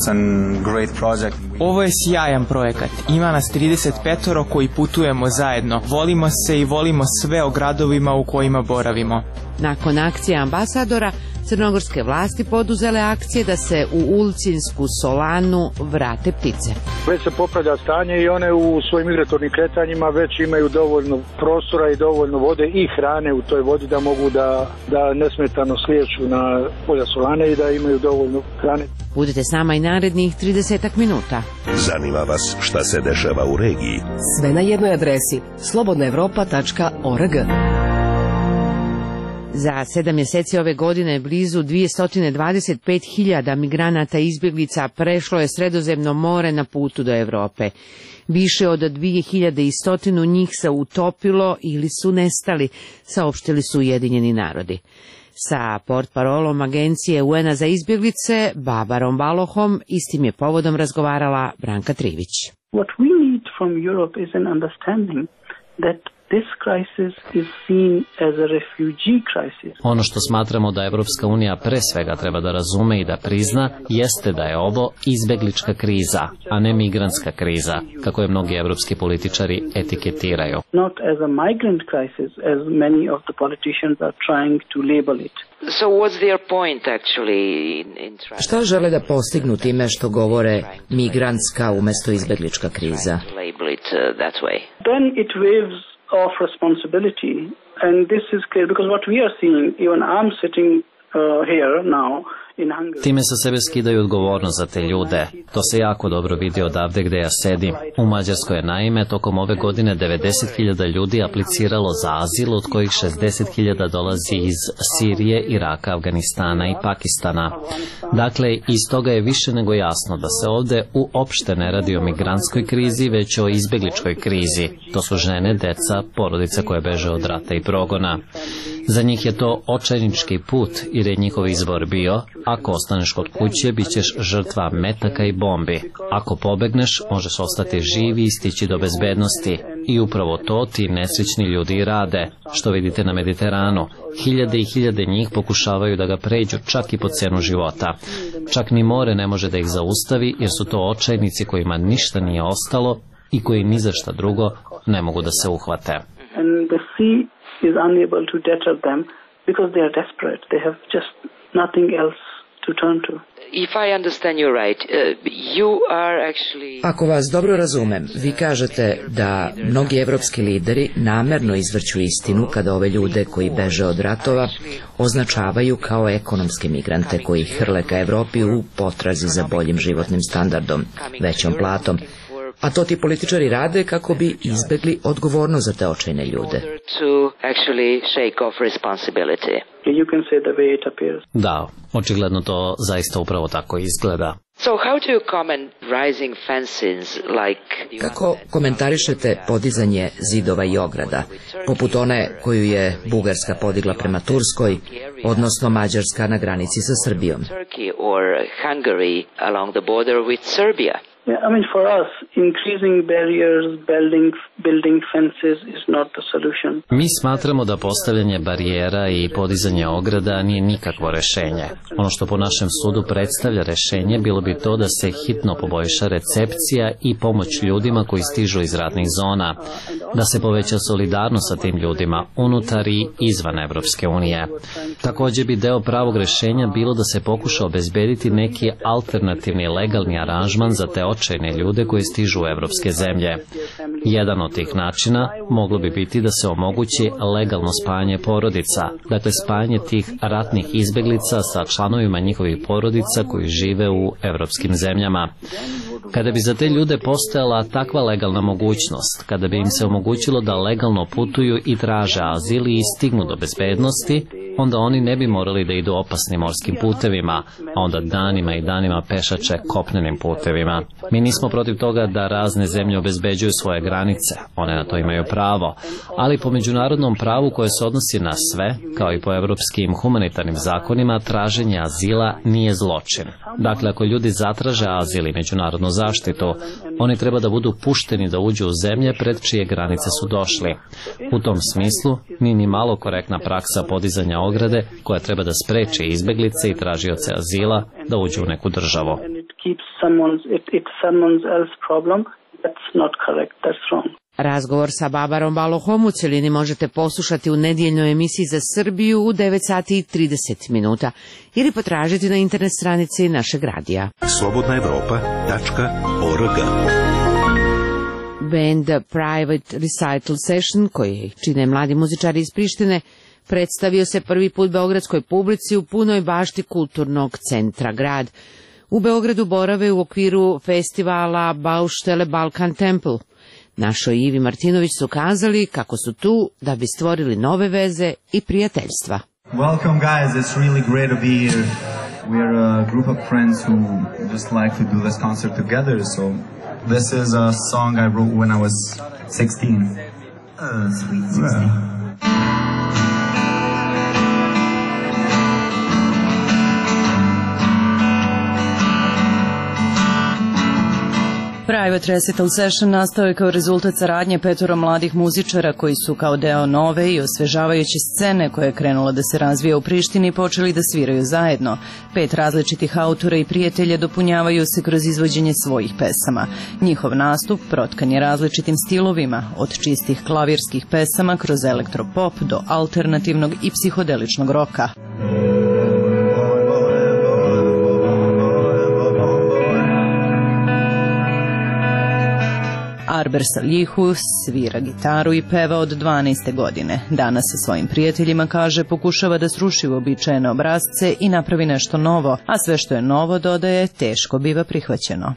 Ovo je sjajan projekat. Ima nas 35 koji putujemo zajedno. Volimo se i volimo sve o gradovima u kojima boravimo. Nakon akcije ambasadora, crnogorske vlasti poduzele akcije da se u Ulcinsku solanu vrate ptice. Već se popravlja stanje i one u svojim migratornim kretanjima već imaju dovoljno prostora i dovoljno vode i hrane u toj vodi da mogu da nesmetano slijeću na polja solane i da imaju dovoljno hrane. Budite s nama i narednih 30 minuta. Zanima vas šta se dešava u regiji? Sve na jednoj adresi slobodnaevropa.org. Za 7 mjeseci ove godine blizu 225.000 migranata i izbjeglica prešlo je Sredozemno more na putu do Europe. Više od 2100 njih se utopilo ili su nestali, saopštili su Ujedinjeni narodi. Sa portparolom agencije UN-a za izbjeglice, Babarom Balohom, istim je povodom razgovarala Branka Trivić. What we need from Europe is an understanding that this crisis is seen as a refugee crisis. Ono što smatramo da Evropska unija pre svega treba da razume i da prizna jeste da je ovo izbeglička kriza, a ne migrantska kriza, kako je mnogi evropski političari etiketiraju. Not as a migrant crisis as many of the politicians are trying to label it. So what's their point actually in Šta žele da postignu time što govore migrantska umjesto izbeglička kriza? label it that way? Then it waves of responsibility, and this is clear because what we are seeing, even I'm sitting here now in Hungary. Time sa sebe skidaju odgovornost za te ljude. To se jako dobro vidi odavde gde ja sedim. U Mađarskoj je naime tokom ove godine 90.000 ljudi apliciralo za azil, od kojih 60.000 dolazi iz Sirije, Iraka, Afganistana i Pakistana. Dakle, iz toga je više nego jasno da se ovde uopšte ne radi o migrantskoj krizi, već o izbegličkoj krizi. To su žene, deca, porodice koje beže od rata i progona. Za njih je to očajnički put, jer je njihov izbor bio: ako ostaneš kod kuće, bit ćeš žrtva metaka i bombi. Ako pobegneš, možeš ostati živi i stići do bezbednosti. I upravo to ti nesrećni ljudi rade, što vidite na Mediteranu. Hiljade i hiljade njih pokušavaju da ga pređu čak i po cenu života. Čak ni more ne može da ih zaustavi, jer su to očajnici kojima ništa nije ostalo i koji ni za šta drugo ne mogu da se uhvate. And the sea is unable to deter them because they are desperate. They have just nothing else to turn to. If I understand you right, you are actually... Ako vas dobro razumem, vi kažete da mnogi evropski lideri namerno izvrću istinu kada ove ljude koji beže od ratova označavaju kao ekonomske migrante koji hrle ka Evropi u potrazi za boljim životnim standardom, većom platom. A to ti političari rade kako bi izbegli odgovornost za te očajne ljude. Da, očigledno to zaista upravo tako izgleda. Kako komentarišete podizanje zidova i ograda, poput one koju je Bugarska podigla prema Turskoj, odnosno Mađarska na granici sa Srbijom? I mean, for us, increasing barriers, building fences is not the solution. Mi smatramo da postavljanje barijera i podizanje ograda nije nikakvo rešenje. Ono što po našem sudu predstavlja rešenje bilo bi to da se hitno poboljša recepcija i pomoć ljudima koji stižu iz ratnih zona, da se poveća solidarnost sa tim ljudima unutar i izvan Evropske unije. Također bi deo pravog rešenja bilo da se pokuša obezbediti neki alternativni legalni aranžman za te očajne ljude koji stižu u evropske zemlje. Jedan od tih načina moglo bi biti da se omogući legalno spajanje porodica, dakle spajanje tih ratnih izbeglica sa članovima njihovih porodica koji žive u evropskim zemljama. Kada bi za te ljude postojala takva legalna mogućnost, kada bi im se omogućilo da legalno putuju i traže azil i stignu do bezbednosti, onda oni ne bi morali da idu opasnim morskim putevima, a onda danima i danima pešače kopnenim putevima. Mi nismo protiv toga da razne zemlje obezbeđuju svoje granice, one na to imaju pravo, ali po međunarodnom pravu koje se odnosi na sve, kao i po evropskim humanitarnim zakonima, traženje azila nije zločin. Dakle, ako ljudi zatraže azil i međunarodnu zaštitu, oni treba da budu pušteni da uđu u zemlje pred čije granice su došli. U tom smislu, nije ni malo korektna praksa podizanja ograde koja treba da spreči izbeglice i tražioce azila da uđu u neku državu. Razgovor sa Babarom Balohom u cjelini možete poslušati u nedjeljnoj emisiji za Srbiju u 9 sati i 30 minuta ili potražiti na internet stranici našeg radija. slobodnaevropa.org. Band Private Recital Session, koji čine mladi muzičari iz Prištine, predstavio se prvi put beogradskoj publici u punoj bašti kulturnog centra grad. U Beogradu borave u okviru festivala Bauštele Balkan Temple. Našoj Ivi Martinović su kazali kako su tu da bi stvorili nove veze i prijateljstva. Welcome guys, it's really great to be here. We're a group of friends who just like to do this concert together, so this is a song I wrote when I was 16. Sweet 16. Private Recital Session nastao je kao rezultat saradnje 5 mladih muzičara koji su kao deo nove i osvežavajuće scene koja je krenula da se razvija u Prištini počeli da sviraju zajedno. 5 različitih autora i prijatelja dopunjavaju se kroz izvođenje svojih pesama. Njihov nastup protkan je različitim stilovima, od čistih klavirskih pesama kroz elektropop do alternativnog i psihodeličnog roka. Arber Saljihu svira gitaru i peva od 12. godine. Danas sa svojim prijateljima, kaže, pokušava da sruši uobičajene obrasce i napravi nešto novo, a sve što je novo, dodaje, teško biva prihvaćeno.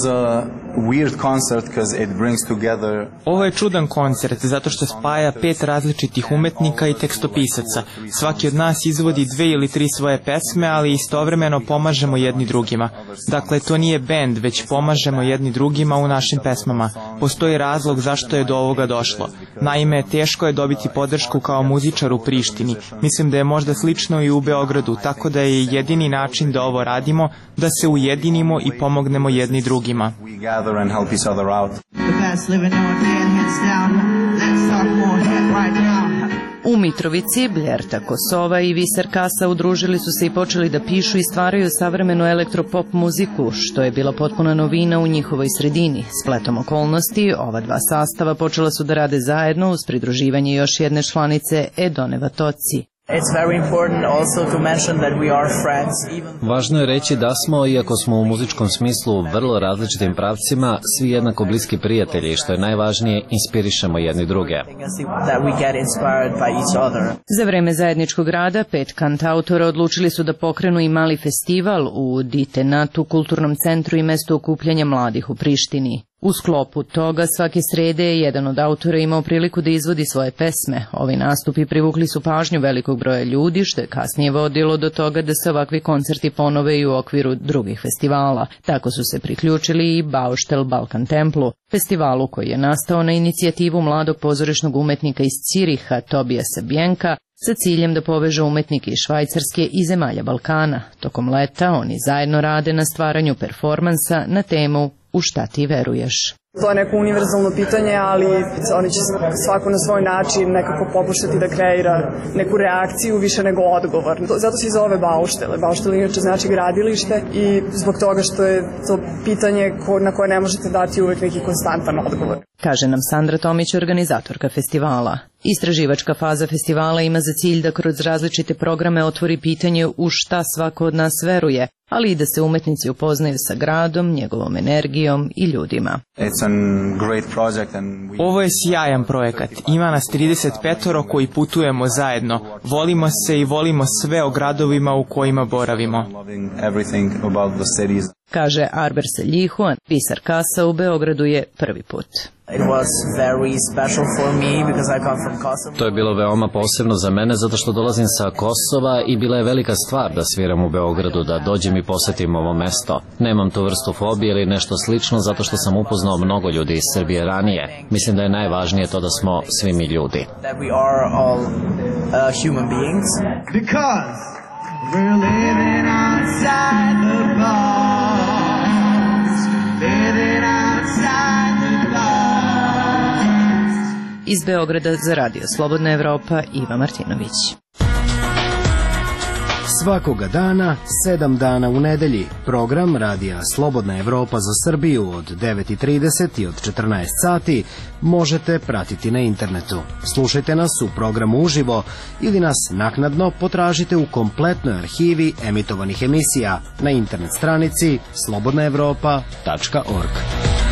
Ovo je čudan koncert zato što spaja 5 različitih umetnika i tekstopisaca. Svaki od nas izvodi 2 ili 3 svoje pesme, ali istovremeno pomažemo jedni drugima. Dakle, to nije bend, već pomažemo jedni drugima u našim pesmama. Postoji razlog zašto je do ovoga došlo. Naime, teško je dobiti podršku kao muzičar u Prištini. Mislim da je možda slično i u Beogradu, tako da je jedini način da ovo radimo, da se ujedinimo i pomognemo jedni drugima. U Mitrovici, Bljerta Kosova i Viser Kasa udružili su se i počeli da pišu i stvaraju savremenu elektropop muziku, što je bila potpuna novina u njihovoj sredini. Spletom okolnosti, ova 2 sastava počela su da rade zajedno uz pridruživanje još jedne članice Edone Vatoci. Važno je reći da smo, iako smo u muzičkom smislu u vrlo različitim pravcima, svi jednako bliski prijatelji, što je najvažnije, inspirišemo jedni druge. Za vreme zajedničkog rada 5 kantautora odlučili su da pokrenu i mali festival u Ditenatu, kulturnom centru i mestu okupljanja mladih u Prištini. U sklopu toga svake srede je jedan od autora imao priliku da izvodi svoje pesme. Ovi nastupi privukli su pažnju velikog broja ljudi, što je kasnije vodilo do toga da se ovakvi koncerti ponove i u okviru drugih festivala. Tako su se priključili i Bauštel Balkan Templu, festivalu koji je nastao na inicijativu mladog pozorišnog umetnika iz Ciriha, Tobijasa Bjenka, sa ciljem da poveže umetnike iz Švajcarske i zemalja Balkana. Tokom leta oni zajedno rade na stvaranju performansa na temu U šta ti veruješ? To je neko univerzalno pitanje, ali oni će svako na svoj način nekako pokušati da kreira neku reakciju više nego odgovor. Zato se i zove bauštele. Bauštele inače znači gradilište i zbog toga što je to pitanje na koje ne možete dati uvek neki konstantan odgovor. Kaže nam Sandra Tomić, organizatorka festivala. Istraživačka faza festivala ima za cilj da kroz različite programe otvori pitanje u šta svako od nas veruje, ali i da se umetnici upoznaju sa gradom, njegovom energijom i ljudima. Ovo je sjajan projekat. Ima nas 35 koji putujemo zajedno. Volimo se i volimo sve o gradovima u kojima boravimo. Kaže Arber Seljihuan, pisar Kasa u Beogradu je prvi put. To je bilo veoma posebno za mene zato što dolazim sa Kosova i bila je velika stvar da sviram u Beogradu, da dođem i posetim ovo mesto. Nemam tu vrstu fobije ili nešto slično zato što sam upoznao mnogo ljudi iz Srbije ranije. Mislim da je najvažnije to da smo svi mi ljudi. We're living outside the bars, living outside the bars. Iz Beograda za Radio Slobodna Evropa, Iva Martinović. Svakoga dana, 7 dana u nedelji, program Radija Slobodna Evropa za Srbiju od 9:30 i od 14 sati možete pratiti na internetu. Slušajte nas u programu uživo ili nas naknadno potražite u kompletnoj arhivi emitovanih emisija na internet stranici slobodnaevropa.org.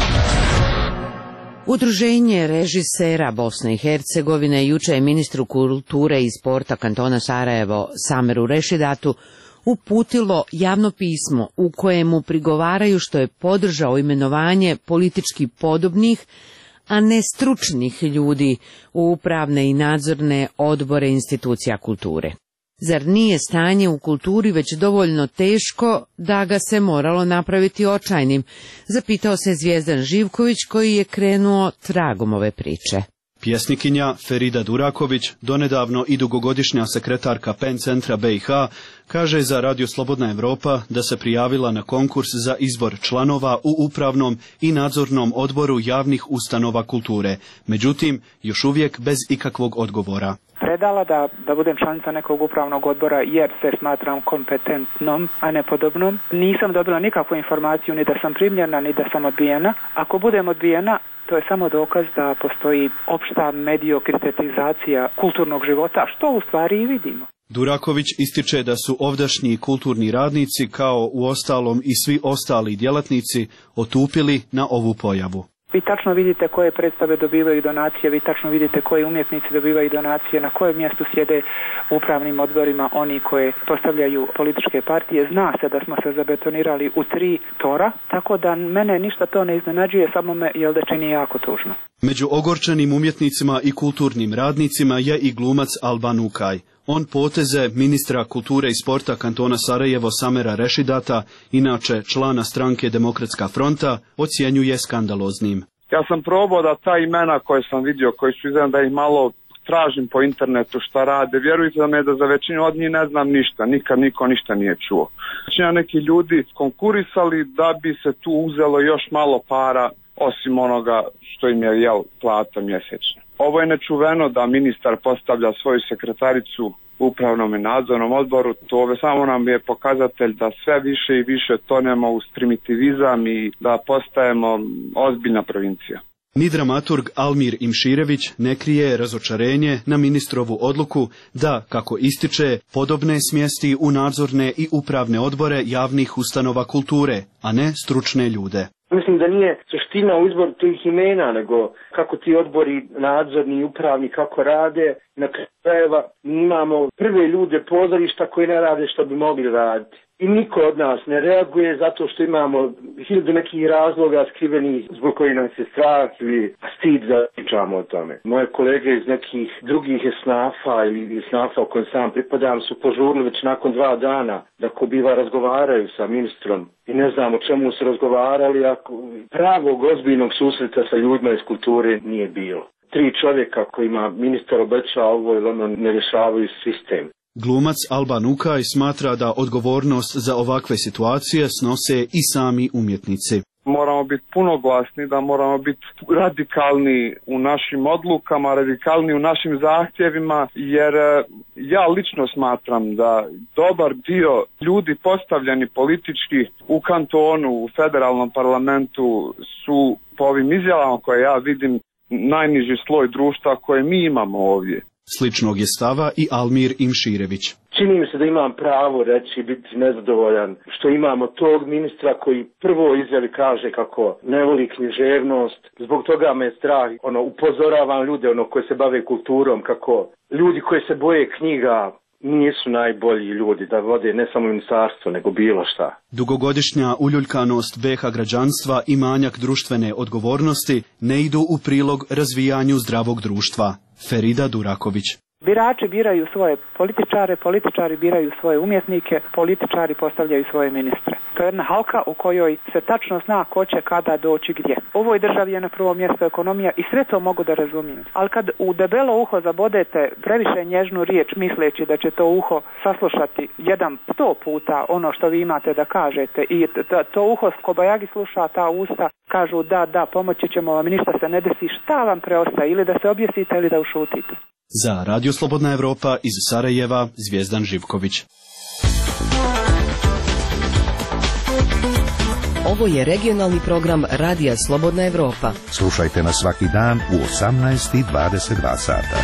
Udruženje režisera Bosne i Hercegovine juče je ministru kulture i sporta kantona Sarajevo Sameru Rešidatu uputilo javno pismo u kojemu prigovaraju što je podržao imenovanje politički podobnih, a ne stručnih ljudi u upravne i nadzorne odbore institucija kulture. Zar nije stanje u kulturi već dovoljno teško da ga se moralo napraviti očajnim? Zapitao se Zvijezdan Živković koji je krenuo tragom ove priče. Pjesnikinja Ferida Duraković, donedavno i dugogodišnja sekretarka PEN centra BiH, kaže za Radio Slobodna Evropa da se prijavila na konkurs za izbor članova u upravnom i nadzornom odboru javnih ustanova kulture. Međutim, još uvijek bez ikakvog odgovora. Predala da budem članica nekog upravnog odbora jer se smatram kompetentnom, a ne podobnom. Nisam dobila nikakvu informaciju ni da sam primljena, ni da sam odbijena. Ako budem odbijena, to je samo dokaz da postoji opšta mediokritizacija kulturnog života, što u stvari i vidimo. Duraković ističe da su ovdašnji kulturni radnici, kao u ostalom i svi ostali djelatnici, otupili na ovu pojavu. Vi tačno vidite koje predstave dobivaju donacije, vi tačno vidite koji umjetnici dobivaju donacije, na kojem mjestu sjede u upravnim odborima oni koje postavljaju političke partije. Zna se da smo se zabetonirali u 3 tora, tako da mene ništa to ne iznenađuje, samo me da čini jako tužno. Među ogorčenim umjetnicima i kulturnim radnicima je i glumac Alban Ukaj. On poteze ministra kulture i sporta kantona Sarajevo Samera Rešidata, inače člana stranke Demokratska fronta, ocjenjuje skandaloznim. Ja sam probao da ta imena koje sam vidio, koji su izgledam da ih malo tražim po internetu šta rade, vjerujte da me da za većinu od njih ne znam ništa, nikad niko ništa nije čuo. Većina neki ljudi konkurisali da bi se tu uzelo još malo para, osim onoga što im je plata mjesečna. Ovo je nečuveno da ministar postavlja svoju sekretaricu u upravnom i nadzornom odboru. To samo nam je pokazatelj da sve više i više tonemo u primitivizam i da postajemo ozbiljna provincija. Ni dramaturg Almir Imširević ne krije razočarenje na ministrovu odluku da, kako ističe, podobne smjesti u nadzorne i upravne odbore javnih ustanova kulture, a ne stručne ljude. Mislim da nije suština u izboru tih imena, nego kako ti odbori nadzorni i upravni kako rade. Na krajeva imamo prve ljude pozorišta koji ne rade što bi mogli raditi. I niko od nas ne reaguje zato što imamo 1000 nekih razloga skrivenih zbog koji nam se strah ili stid da pričamo o tome. Moje kolege iz nekih drugih esnafa ili esnafa u kojem sam pripadam su požurili već nakon 2 dana da ko biva razgovaraju sa ministrom i ne znam o čemu su razgovarali, ako pravog ozbiljnog susreta sa ljudima iz kulture nije bilo. 3 čovjeka kojima ministar obećao ovo ili ono ne rješavaju sistem. Glumac Alban Ukaj smatra da odgovornost za ovakve situacije snose i sami umjetnici. moramo biti puno glasni, da moramo biti radikalni u našim odlukama, radikalni u našim zahtjevima, jer ja lično smatram da dobar dio ljudi postavljeni politički u kantonu, u federalnom parlamentu su po ovim izjavama koje ja vidim najniži sloj društva koje mi imamo ovdje. Sličnog je stava i Almir Imširević. Čini mi se da imam pravo reći biti nezadovoljan što imamo tog ministra koji prvo izjavi kaže kako ne voli književnost. Zbog toga me je strah. Upozoravam ljude koji se bave kulturom kako ljudi koji se boje knjiga nisu najbolji ljudi da vode ne samo ministarstvo nego bilo šta. Dugogodišnja uljuljkanost BiH građanstva i manjak društvene odgovornosti ne idu u prilog razvijanju zdravog društva. Ferida Duraković. Birači biraju svoje političare, političari biraju svoje umjetnike, političari postavljaju svoje ministre. To je jedna halka u kojoj se tačno zna ko će kada doći gdje. U ovoj državi je na prvom mjestu ekonomija i sve to mogu da razumijem. Ali kad u debelo uho zabodete previše nježnu riječ misleći da će to uho saslušati 100 puta ono što vi imate da kažete i to uho kobajagi sluša, ta usta kažu da, pomoći ćemo vam, ništa se ne desi, šta vam preostaje, ili da se objesite ili da ušutite. Za Radio Slobodna Evropa iz Sarajeva, Zvijezdan Živković. Ovo je regionalni program Radija Slobodna Evropa. Slušajte nas svaki dan u 18:22 sata.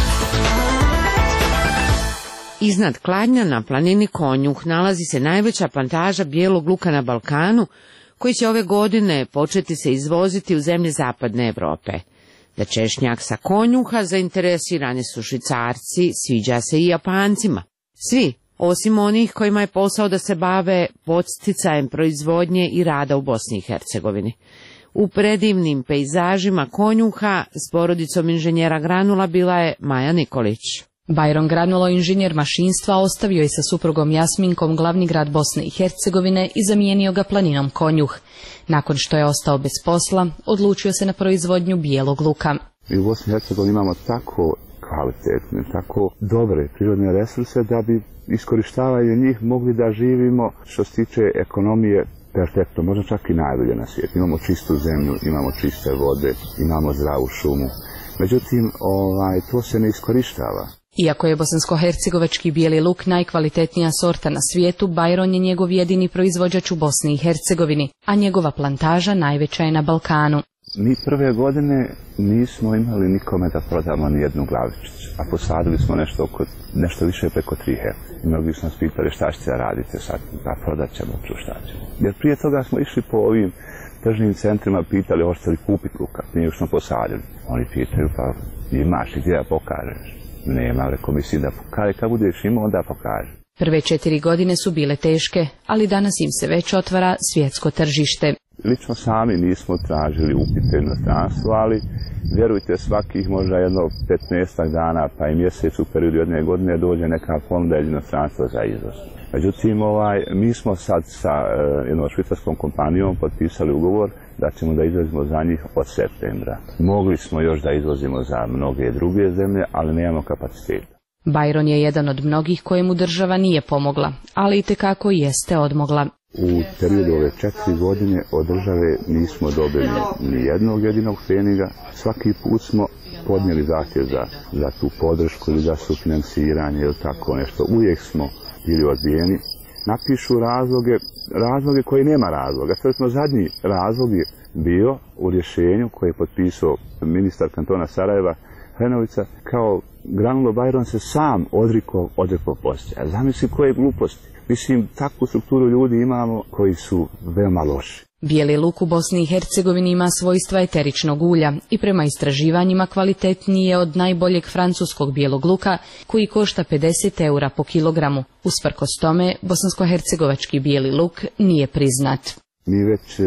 Iznad Kladnja na planini Konjuh nalazi se najveća plantaža bijelog luka na Balkanu, koji će ove godine početi se izvoziti u zemlje zapadne Evrope. Da češnjak sa Konjuha zainteresirani su Švicarci, sviđa se i Japancima. Svi, osim onih kojima je posao da se bave podsticajem proizvodnje i rada u Bosni i Hercegovini. U predivnim pejzažima Konjuha s porodicom inženjera Granula bila je Maja Nikolić. Bajron Granulo, inženjer mašinstva, ostavio je sa suprugom Jasminkom glavni grad Bosne i Hercegovine i zamijenio ga planinom Konjuh. Nakon što je ostao bez posla, odlučio se na proizvodnju bijelog luka. Mi u Bosni i Hercegovini imamo tako kvalitetne, tako dobre prirodne resurse da bi iskorištavaju njih mogli da živimo što se tiče ekonomije perfektno, možda čak i najbolje na svijetu. Imamo čistu zemlju, imamo čiste vode, imamo zdravu šumu. Međutim, to se ne iskorištava. Iako je bosansko-hercegovački bijeli luk najkvalitetnija sorta na svijetu, Bajron je njegov jedini proizvođač u Bosni i Hercegovini, a njegova plantaža najveća je na Balkanu. Mi prve godine nismo imali nikome da prodamo ni jednu glavičicu, a posadili smo nešto više preko 3 hektra. I mnogi su nas pitali šta ćete radite sad, pa prodat ćemo, šta ćemo. Jer prije toga smo išli po ovim tržnim centrima, pitali hoćete li kupiti luka, nije još smo posadili. Oni pitaju pa imaš li gdje da pokažeš? Nema, rekao mislim da pokaže, kad budeš imao onda pokaže. Prve 4 godine su bile teške, ali danas im se već otvara svjetsko tržište. Lično sami nismo tražili upite u inostranstvo, ali vjerujte svakih možda jedno 15 dana pa i mjesec u periodu jedne godine dođe neka ponuda iz inostranstva za izvoz. Međutim, mi smo sad sa jednom švicarskom kompanijom potpisali ugovor da ćemo da izvozimo za njih od septembra. Mogli smo još da izvozimo za mnoge druge zemlje, ali nemamo kapaciteta. Bajron je jedan od mnogih kojemu država nije pomogla, ali itekako jeste odmogla. U periodu ove 4 godine od države nismo dobili ni jednog jedinog pfeniga. Svaki put smo podnijeli zahtjev za tu podršku ili za sufinansiranje ili tako nešto. Uvijek smo bili odbijeni. Napišu razloge koji nema razloga. Zadnji razlog je bio u rješenju koje je potpisao ministar kantona Sarajeva Hrenovica, kao Granulo Bajron se sam odrekao poslije. Zamisli koje gluposti. Mislim, takvu strukturu ljudi imamo koji su veoma loši. Bijeli luk u Bosni i Hercegovini ima svojstva eteričnog ulja i prema istraživanjima kvalitetniji je od najboljeg francuskog bijelog luka koji košta 50 € po kilogramu. Usprkos tome, bosansko-hercegovački bijeli luk nije priznat. Mi već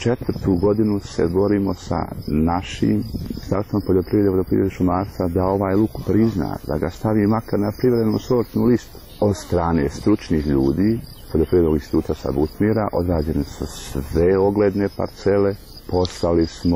4. godinu se borimo sa našim Ministarstvom poljoprivrede šumarstva da ovaj luk prizna, da ga stavi makar na privremenu sortnu listu. Od strane stručnih ljudi Poljoprivrednog instituta sa Butmira odrađene su sve ogledne parcele, poslali smo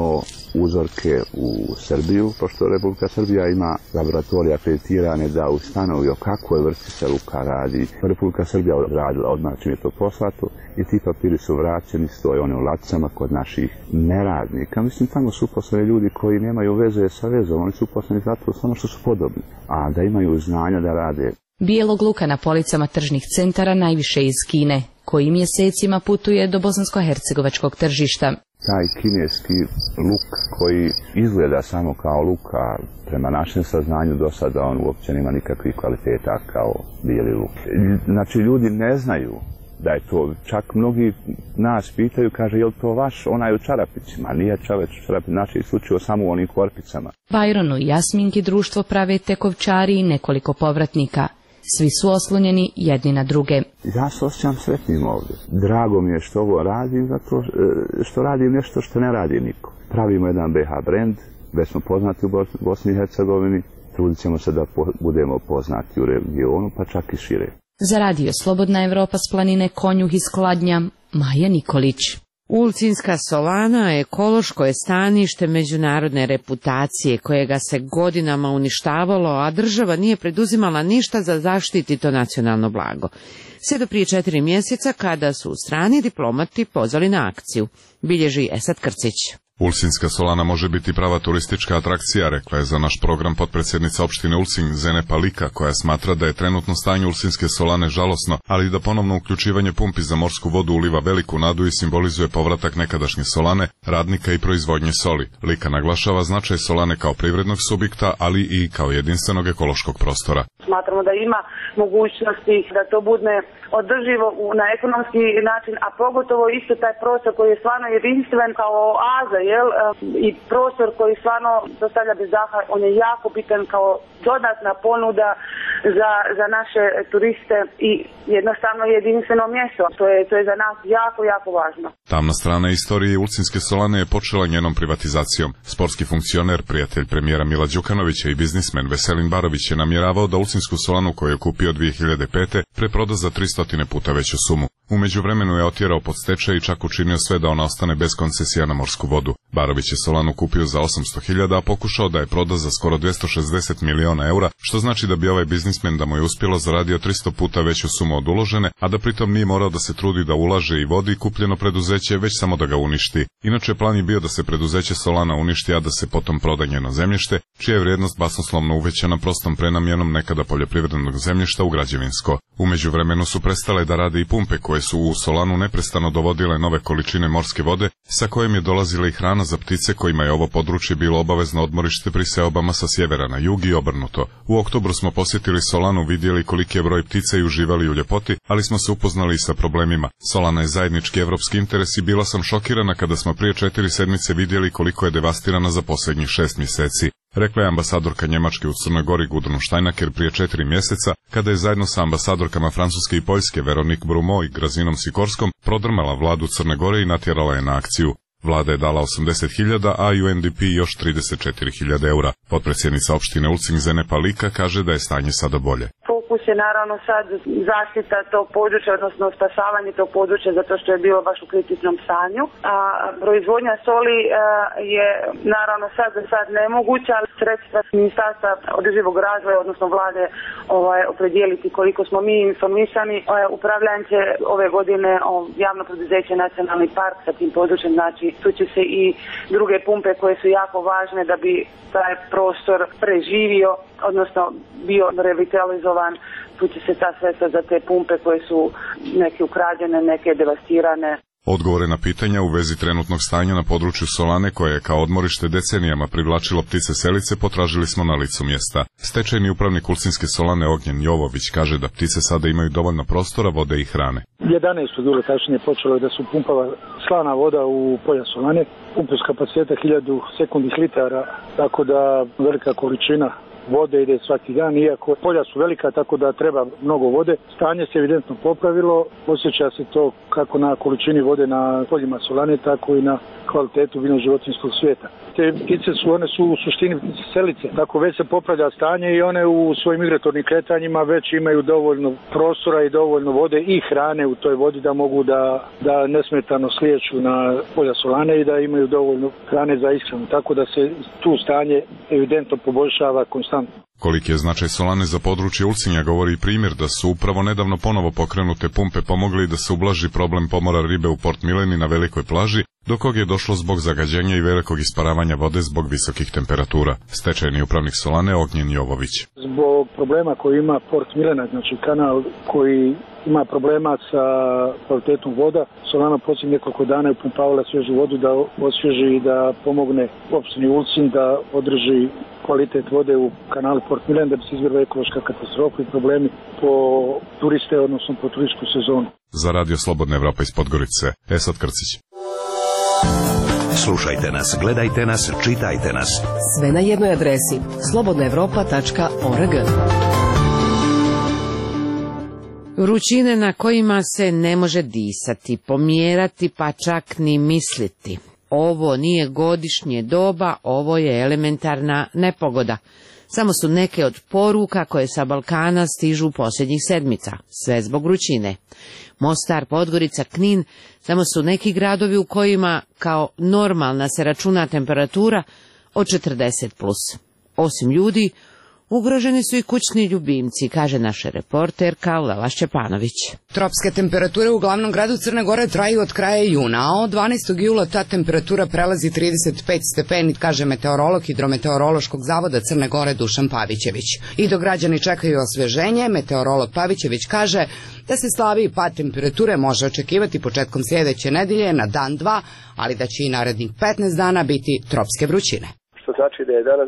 uzorke u Srbiju, pošto Republika Srbija ima laboratorije akreditirane da ustanovi o kakvoj vrsti se luka radi. Republika Srbija radila odmah čim je to poslato i ti papiri su vraćeni, stoje one u ladicama kod naših neradnika. Mislim, tamo su uposleni ljudi koji nemaju veze sa vezom, oni su uposleni zato samo što su podobni, a da imaju znanja da rade. Bijelog luka na policama tržnih centara najviše iz Kine, koji mjesecima putuje do bosansko-hercegovačkog tržišta. Taj kineski luk koji izgleda samo kao luk, a prema našem saznanju do sada on uopće nema nikakvih kvaliteta kao bijeli luk. Znači, ljudi ne znaju da je to, čak mnogi nas pitaju, kaže, je li to vaš onaj u čarapicima? Nije čovječ u čarapicima, znači isključivo samo u onim korpicama. Bajronu i Jasminki društvo prave tekovčari i nekoliko povratnika. Svi su oslonjeni jedni na druge. Ja se osjećam sretnim ovdje. Drago mi je što ovo radim, zato što radim nešto što ne radi niko. Pravimo jedan BH brand, već smo poznati u Bosni i Hercegovini, trudit ćemo se da budemo poznati u regionu, pa čak i šire. Za radio Slobodna Evropa s planine Konjuh iz Kladnja, Maja Nikolić. Ulcinska solana ekološko je stanište međunarodne reputacije kojega se godinama uništavalo, a država nije preduzimala ništa za zaštiti to nacionalno blago. Sve do prije 4 mjeseca kada su strani diplomati pozvali na akciju, bilježi Esad Krcić. Ulcinska solana može biti prava turistička atrakcija, rekla je za naš program potpredsjednica opštine Ulcin Zene Palika, koja smatra da je trenutno stanje Ulcinske solane žalosno, ali da ponovno uključivanje pumpi za morsku vodu uliva veliku nadu i simbolizuje povratak nekadašnje solane, radnika i proizvodnje soli. Lika naglašava značaj solane kao privrednog subjekta, ali i kao jedinstvenog ekološkog prostora. Smatramo da ima mogućnosti da to bude održivo na ekonomski način, a pogotovo isto taj prostor koji je stvarno jedinstven kao oaza, i prostor koji stvarno dostavlja bez daha, on je jako bitan kao dodatna ponuda za naše turiste i jednostavno jedinstveno mjesto. To je za nas jako, jako važno. Tamna strana istorije Ulcinske solane je počela njenom privatizacijom. Sportski funkcioner, prijatelj premijera Mila Đukanovića i biznismen Veselin Barović je namjeravao da Ulcinsku solanu koju je kupio 2005. preproda za 300 puta veću sumu. U međuvremenu je otjerao pod stečaj i čak učinio sve da ona ostane bez koncesija na morsku vodu. Barović je solanu kupio za 800.000, a pokušao da je proda za skoro 260 miliona eura, što znači da bi ovaj biznismen da mu je uspjelo zaradio 300 puta veću sumu od uložene, a da pritom nije morao da se trudi da ulaže i vodi kupljeno preduzeće, već samo da ga uništi. Inače, plan je bio da se preduzeće Solana uništi, a da se potom proda njeno zemljište, čija je vrijednost basnoslovno uvećana prostom prenamjenom nekada poljoprivrednog zemljišta u građevinsko. U međuvremenu su prestale da rade i pumpe koje su u Solanu neprestano dovodile nove količine morske vode, sa kojim je dolazila i hrana za ptice kojima je ovo područje bilo obavezno odmorište pri seobama sa sjevera na jug i obrnuto. U oktobru smo posjetili Solanu, vidjeli koliki je broj ptica i uživali u ljepoti, ali smo se upoznali i sa problemima. Solana je zajednički evropski interes i bila sam šokirana kada smo prije 4 sedmice vidjeli koliko je devastirana za posljednjih 6 mjeseci. Rekla je ambasadorka Njemačke u Crnoj Gori Gudrun Štajnaker prije 4 mjeseca, kada je zajedno sa ambasadorkama Francuske i Poljske Veronique Brumo i Grazinom Sikorskom prodrmala vladu Crne Gore i natjerala je na akciju. Vlada je dala 80.000, a UNDP još 34.000 eura. Potpredsjednica opštine Ulcin Zene Palika kaže da je stanje sada bolje. Fokus je naravno sad zaštita tog područja, odnosno spasavanje tog područja zato što je bilo baš u kritičnom stanju. A proizvodnja soli je naravno sad nemoguća, ali sredstva Ministarstva održivog razvoja, odnosno vlade opredijeliti koliko smo mi informisani. Upravljanje će ove godine javno preduzeće Nacionalni park sa tim područjem, znači tu će se i druge pumpe koje su jako važne da bi taj prostor preživio, odnosno bio revitalizovan. Tu će se ta sredstva za te pumpe koje su neke ukrađene, neke devastirane. Odgovore na pitanja u vezi trenutnog stanja na području Solane, koje je kao odmorište decenijama privlačilo ptice selice, potražili smo na licu mjesta. Stečajni upravnik Ulcinske Solane Ognjen Jovović kaže da ptice sada imaju dovoljno prostora, vode i hrane. 11. jula tačnije počelo je da su pumpava slana voda u polja Solane, pumpe s kapaciteta 1000 sekundnih litara, tako da velika količina vode ide svaki dan, iako polja su velika, tako da treba mnogo vode. Stanje se evidentno popravilo, osjeća se to kako na količini vode na poljima Solane, tako i na kvalitetu biljno životinjskog svijeta. Te ptice one su u suštini selice, tako već se popravlja stanje i one u svojim migratornim kretanjima već imaju dovoljno prostora i dovoljno vode i hrane u toj vodi da mogu da nesmetano slijeću na polja Solane i da imaju imaju dovoljno hrane za ishranu, tako da se tu stanje evidentno poboljšava konstantno. Koliki je značaj Solane za područje Ulcinja govori i primjer da su upravo nedavno ponovo pokrenute pumpe pomogli da se ublaži problem pomora ribe u Port Mileni na velikoj plaži, do kog je došlo zbog zagađenja i velikog isparavanja vode zbog visokih temperatura. Stečajni upravnik Solane Ognjen Jovović. Zbog problema koji ima Port Milena, znači kanal koji ima problema sa kvalitetom voda, Solana posljednjih nekoliko dana je upumpavala svježu vodu da osvježi i da pomogne opštini Ulcinj da održi kvalitet vode u kanalu Port Milen, da bi se izbjegla ekološka katastrofa i problemi po turiste, odnosno po turističku sezonu. Za Radio Slobodna Evropa iz Podgorice, Esad Krcić. Slušajte nas, gledajte nas, čitajte nas. Sve na jednoj adresi slobodnaevropa.org. Vrućine na kojima se ne može disati, pomjerati, pa čak ni misliti. Ovo nije godišnje doba, ovo je elementarna nepogoda. Samo su neke od poruka koje sa Balkana stižu posljednjih sedmica, sve zbog vrućine. Mostar, Podgorica, Knin, samo su neki gradovi u kojima kao normalna se računa temperatura od 40+. Osim ljudi, ugroženi su i kućni ljubimci, kaže naša reporterka Lela Šćepanović. Tropske temperature u glavnom gradu Crne Gore traju od kraja juna, a od 12. jula ta temperatura prelazi 35 stepeni, kaže meteorolog Hidrometeorološkog zavoda Crne Gore Dušan Pavićević. I dok građani čekaju osveženje, meteorolog Pavićević kaže da se slabiji pad temperature može očekivati početkom sljedeće nedelje na dan 2, ali da će i narednih 15 dana biti tropske vrućine. Što znači da je danas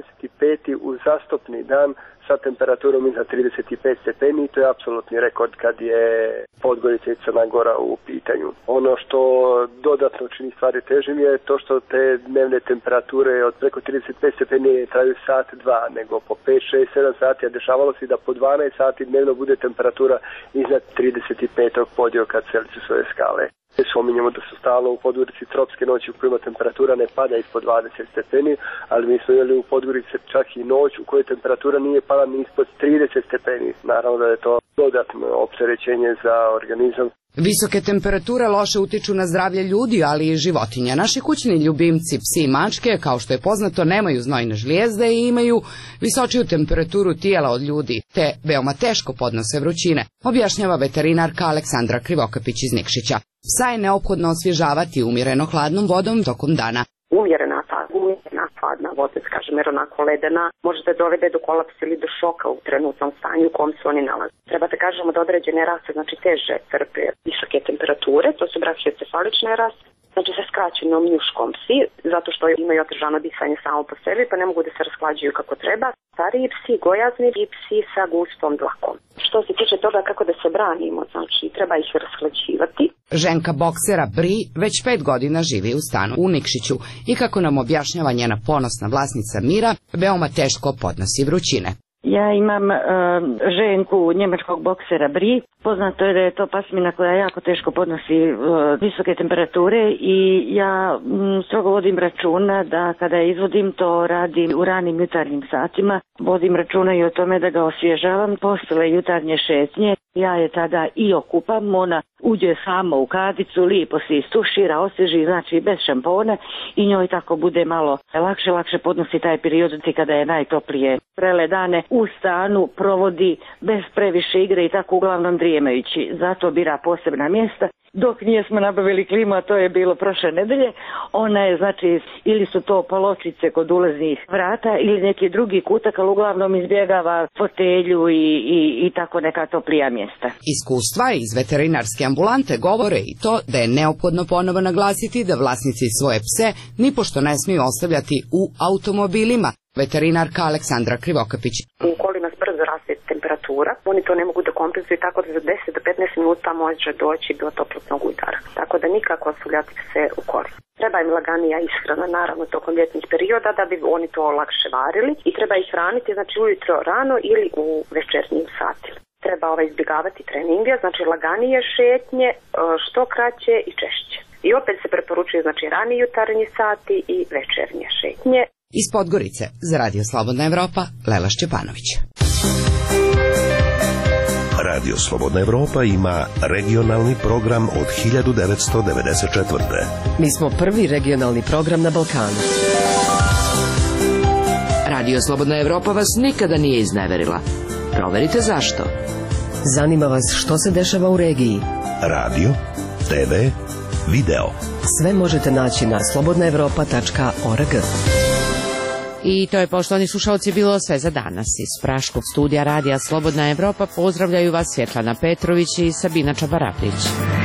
25. uzastopni dan sa temperaturom iznad 35 stepeni i to je apsolutni rekord kad je Podgorica i Crna Gora u pitanju. Ono što dodatno čini stvari težim je to što te dnevne temperature od preko 35 stepeni traju sat, dva, nego po 5, 6, 7 sati, a dešavalo se da po 12 sati dnevno bude temperatura iznad 35. podioka Celzijusove skale. Spominjemo da su stalno u Podgorici tropske noći u kojima temperatura ne pada ispod 20 stepeni, ali mi smo imali u Podgorici čak i noć u kojoj temperatura nije pala ni ispod 30 stepeni. Naravno da je to dodatno opterećenje za organizam. Visoke temperature loše utiču na zdravlje ljudi, ali i životinja. Naši kućni ljubimci, psi i mačke, kao što je poznato, nemaju znojne žlijezde i imaju visočiju temperaturu tijela od ljudi, te veoma teško podnose vrućine, objašnjava veterinarka Aleksandra Krivokapić iz Nikšića. Psa je neophodno osvježavati umjereno hladnom vodom tokom dana. Umjerena hladna voda, kažem, jer onako ledena, može da dovede do kolapsa ili do šoka u trenutnom stanju u kom se oni nalaze. Treba da kažemo da određene rase, znači teže trpe visoke temperature, to su brahiocefalične rase, znači sa skraćenom njuškom psi, zato što imaju otežano disanje samo po sebi, pa ne mogu da se rasklađuju kako treba. Stariji psi, gojazni i psi sa gustom dlakom. Što se tiče toga kako da se branimo, znači treba ih rasklađivati. Ženka boksera Bri već 5 godina živi u stanu u Nikšiću i kako nam objašnjava njena ponosna vlasnica Mira, veoma teško podnosi vrućine. Ja imam ženku njemačkog boksera Bri. Poznato je da je to pasmina koja jako teško podnosi visoke temperature i ja strogo vodim računa da kada je izvodim to radim u ranim jutarnjim satima. Vodim računa i o tome da ga osvježavam posle jutarnje šetnje. Ja je tada i okupam, ona uđe sama u kadicu, lijepo se istušira, osvježi, znači bez šampona i njoj tako bude malo lakše podnosi taj period kada je najtoplije. Prele dane u stanu provodi bez previše igre i tako uglavnom drijemajući. Zato bira posebna mjesta. Dok nije smo nabavili klimu, a to je bilo prošle nedelje, ona je, znači, ili su to paločice kod ulaznih vrata ili neki drugi kutak, ali uglavnom izbjegava fotelju i tako neka toplija mjesta. Iskustva iz veterinarske ambulante govore i to da je neophodno ponovo naglasiti da vlasnici svoje pse nipošto ne smiju ostavljati u automobilima. Veterinarka Aleksandra Krivokapić. U kolima brzo raste temperatura, oni to ne mogu da kompenzuju, tako da za 10 do 15 minuta može doći do toplotnog udara. Tako da nikako ostavljati pse u koli. Treba im laganija ishrana, naravno, tokom ljetnih perioda da bi oni to lakše varili i treba ih hraniti, znači ujutro rano ili u večernjim satima. Treba izbjegavati treninge, znači laganije šetnje, što kraće i češće. I opet se preporučuje, znači, rani jutarnji sati i večernje šetnje. Iz Podgorice, za Radio Slobodna Evropa, Lela Šćepanović. Radio Slobodna Evropa ima regionalni program od 1994. Mi smo prvi regionalni program na Balkanu. Radio Slobodna Evropa vas nikada nije izneverila. Proverite zašto. Zanima vas što se dešava u regiji. Radio, TV, video. Sve možete naći na slobodnaevropa.org. I to je, poštovani slušalci, bilo sve za danas. Iz praškog studija Radija Slobodna Evropa pozdravljaju vas Svjetlana Petrović i Sabina Čabarabdić.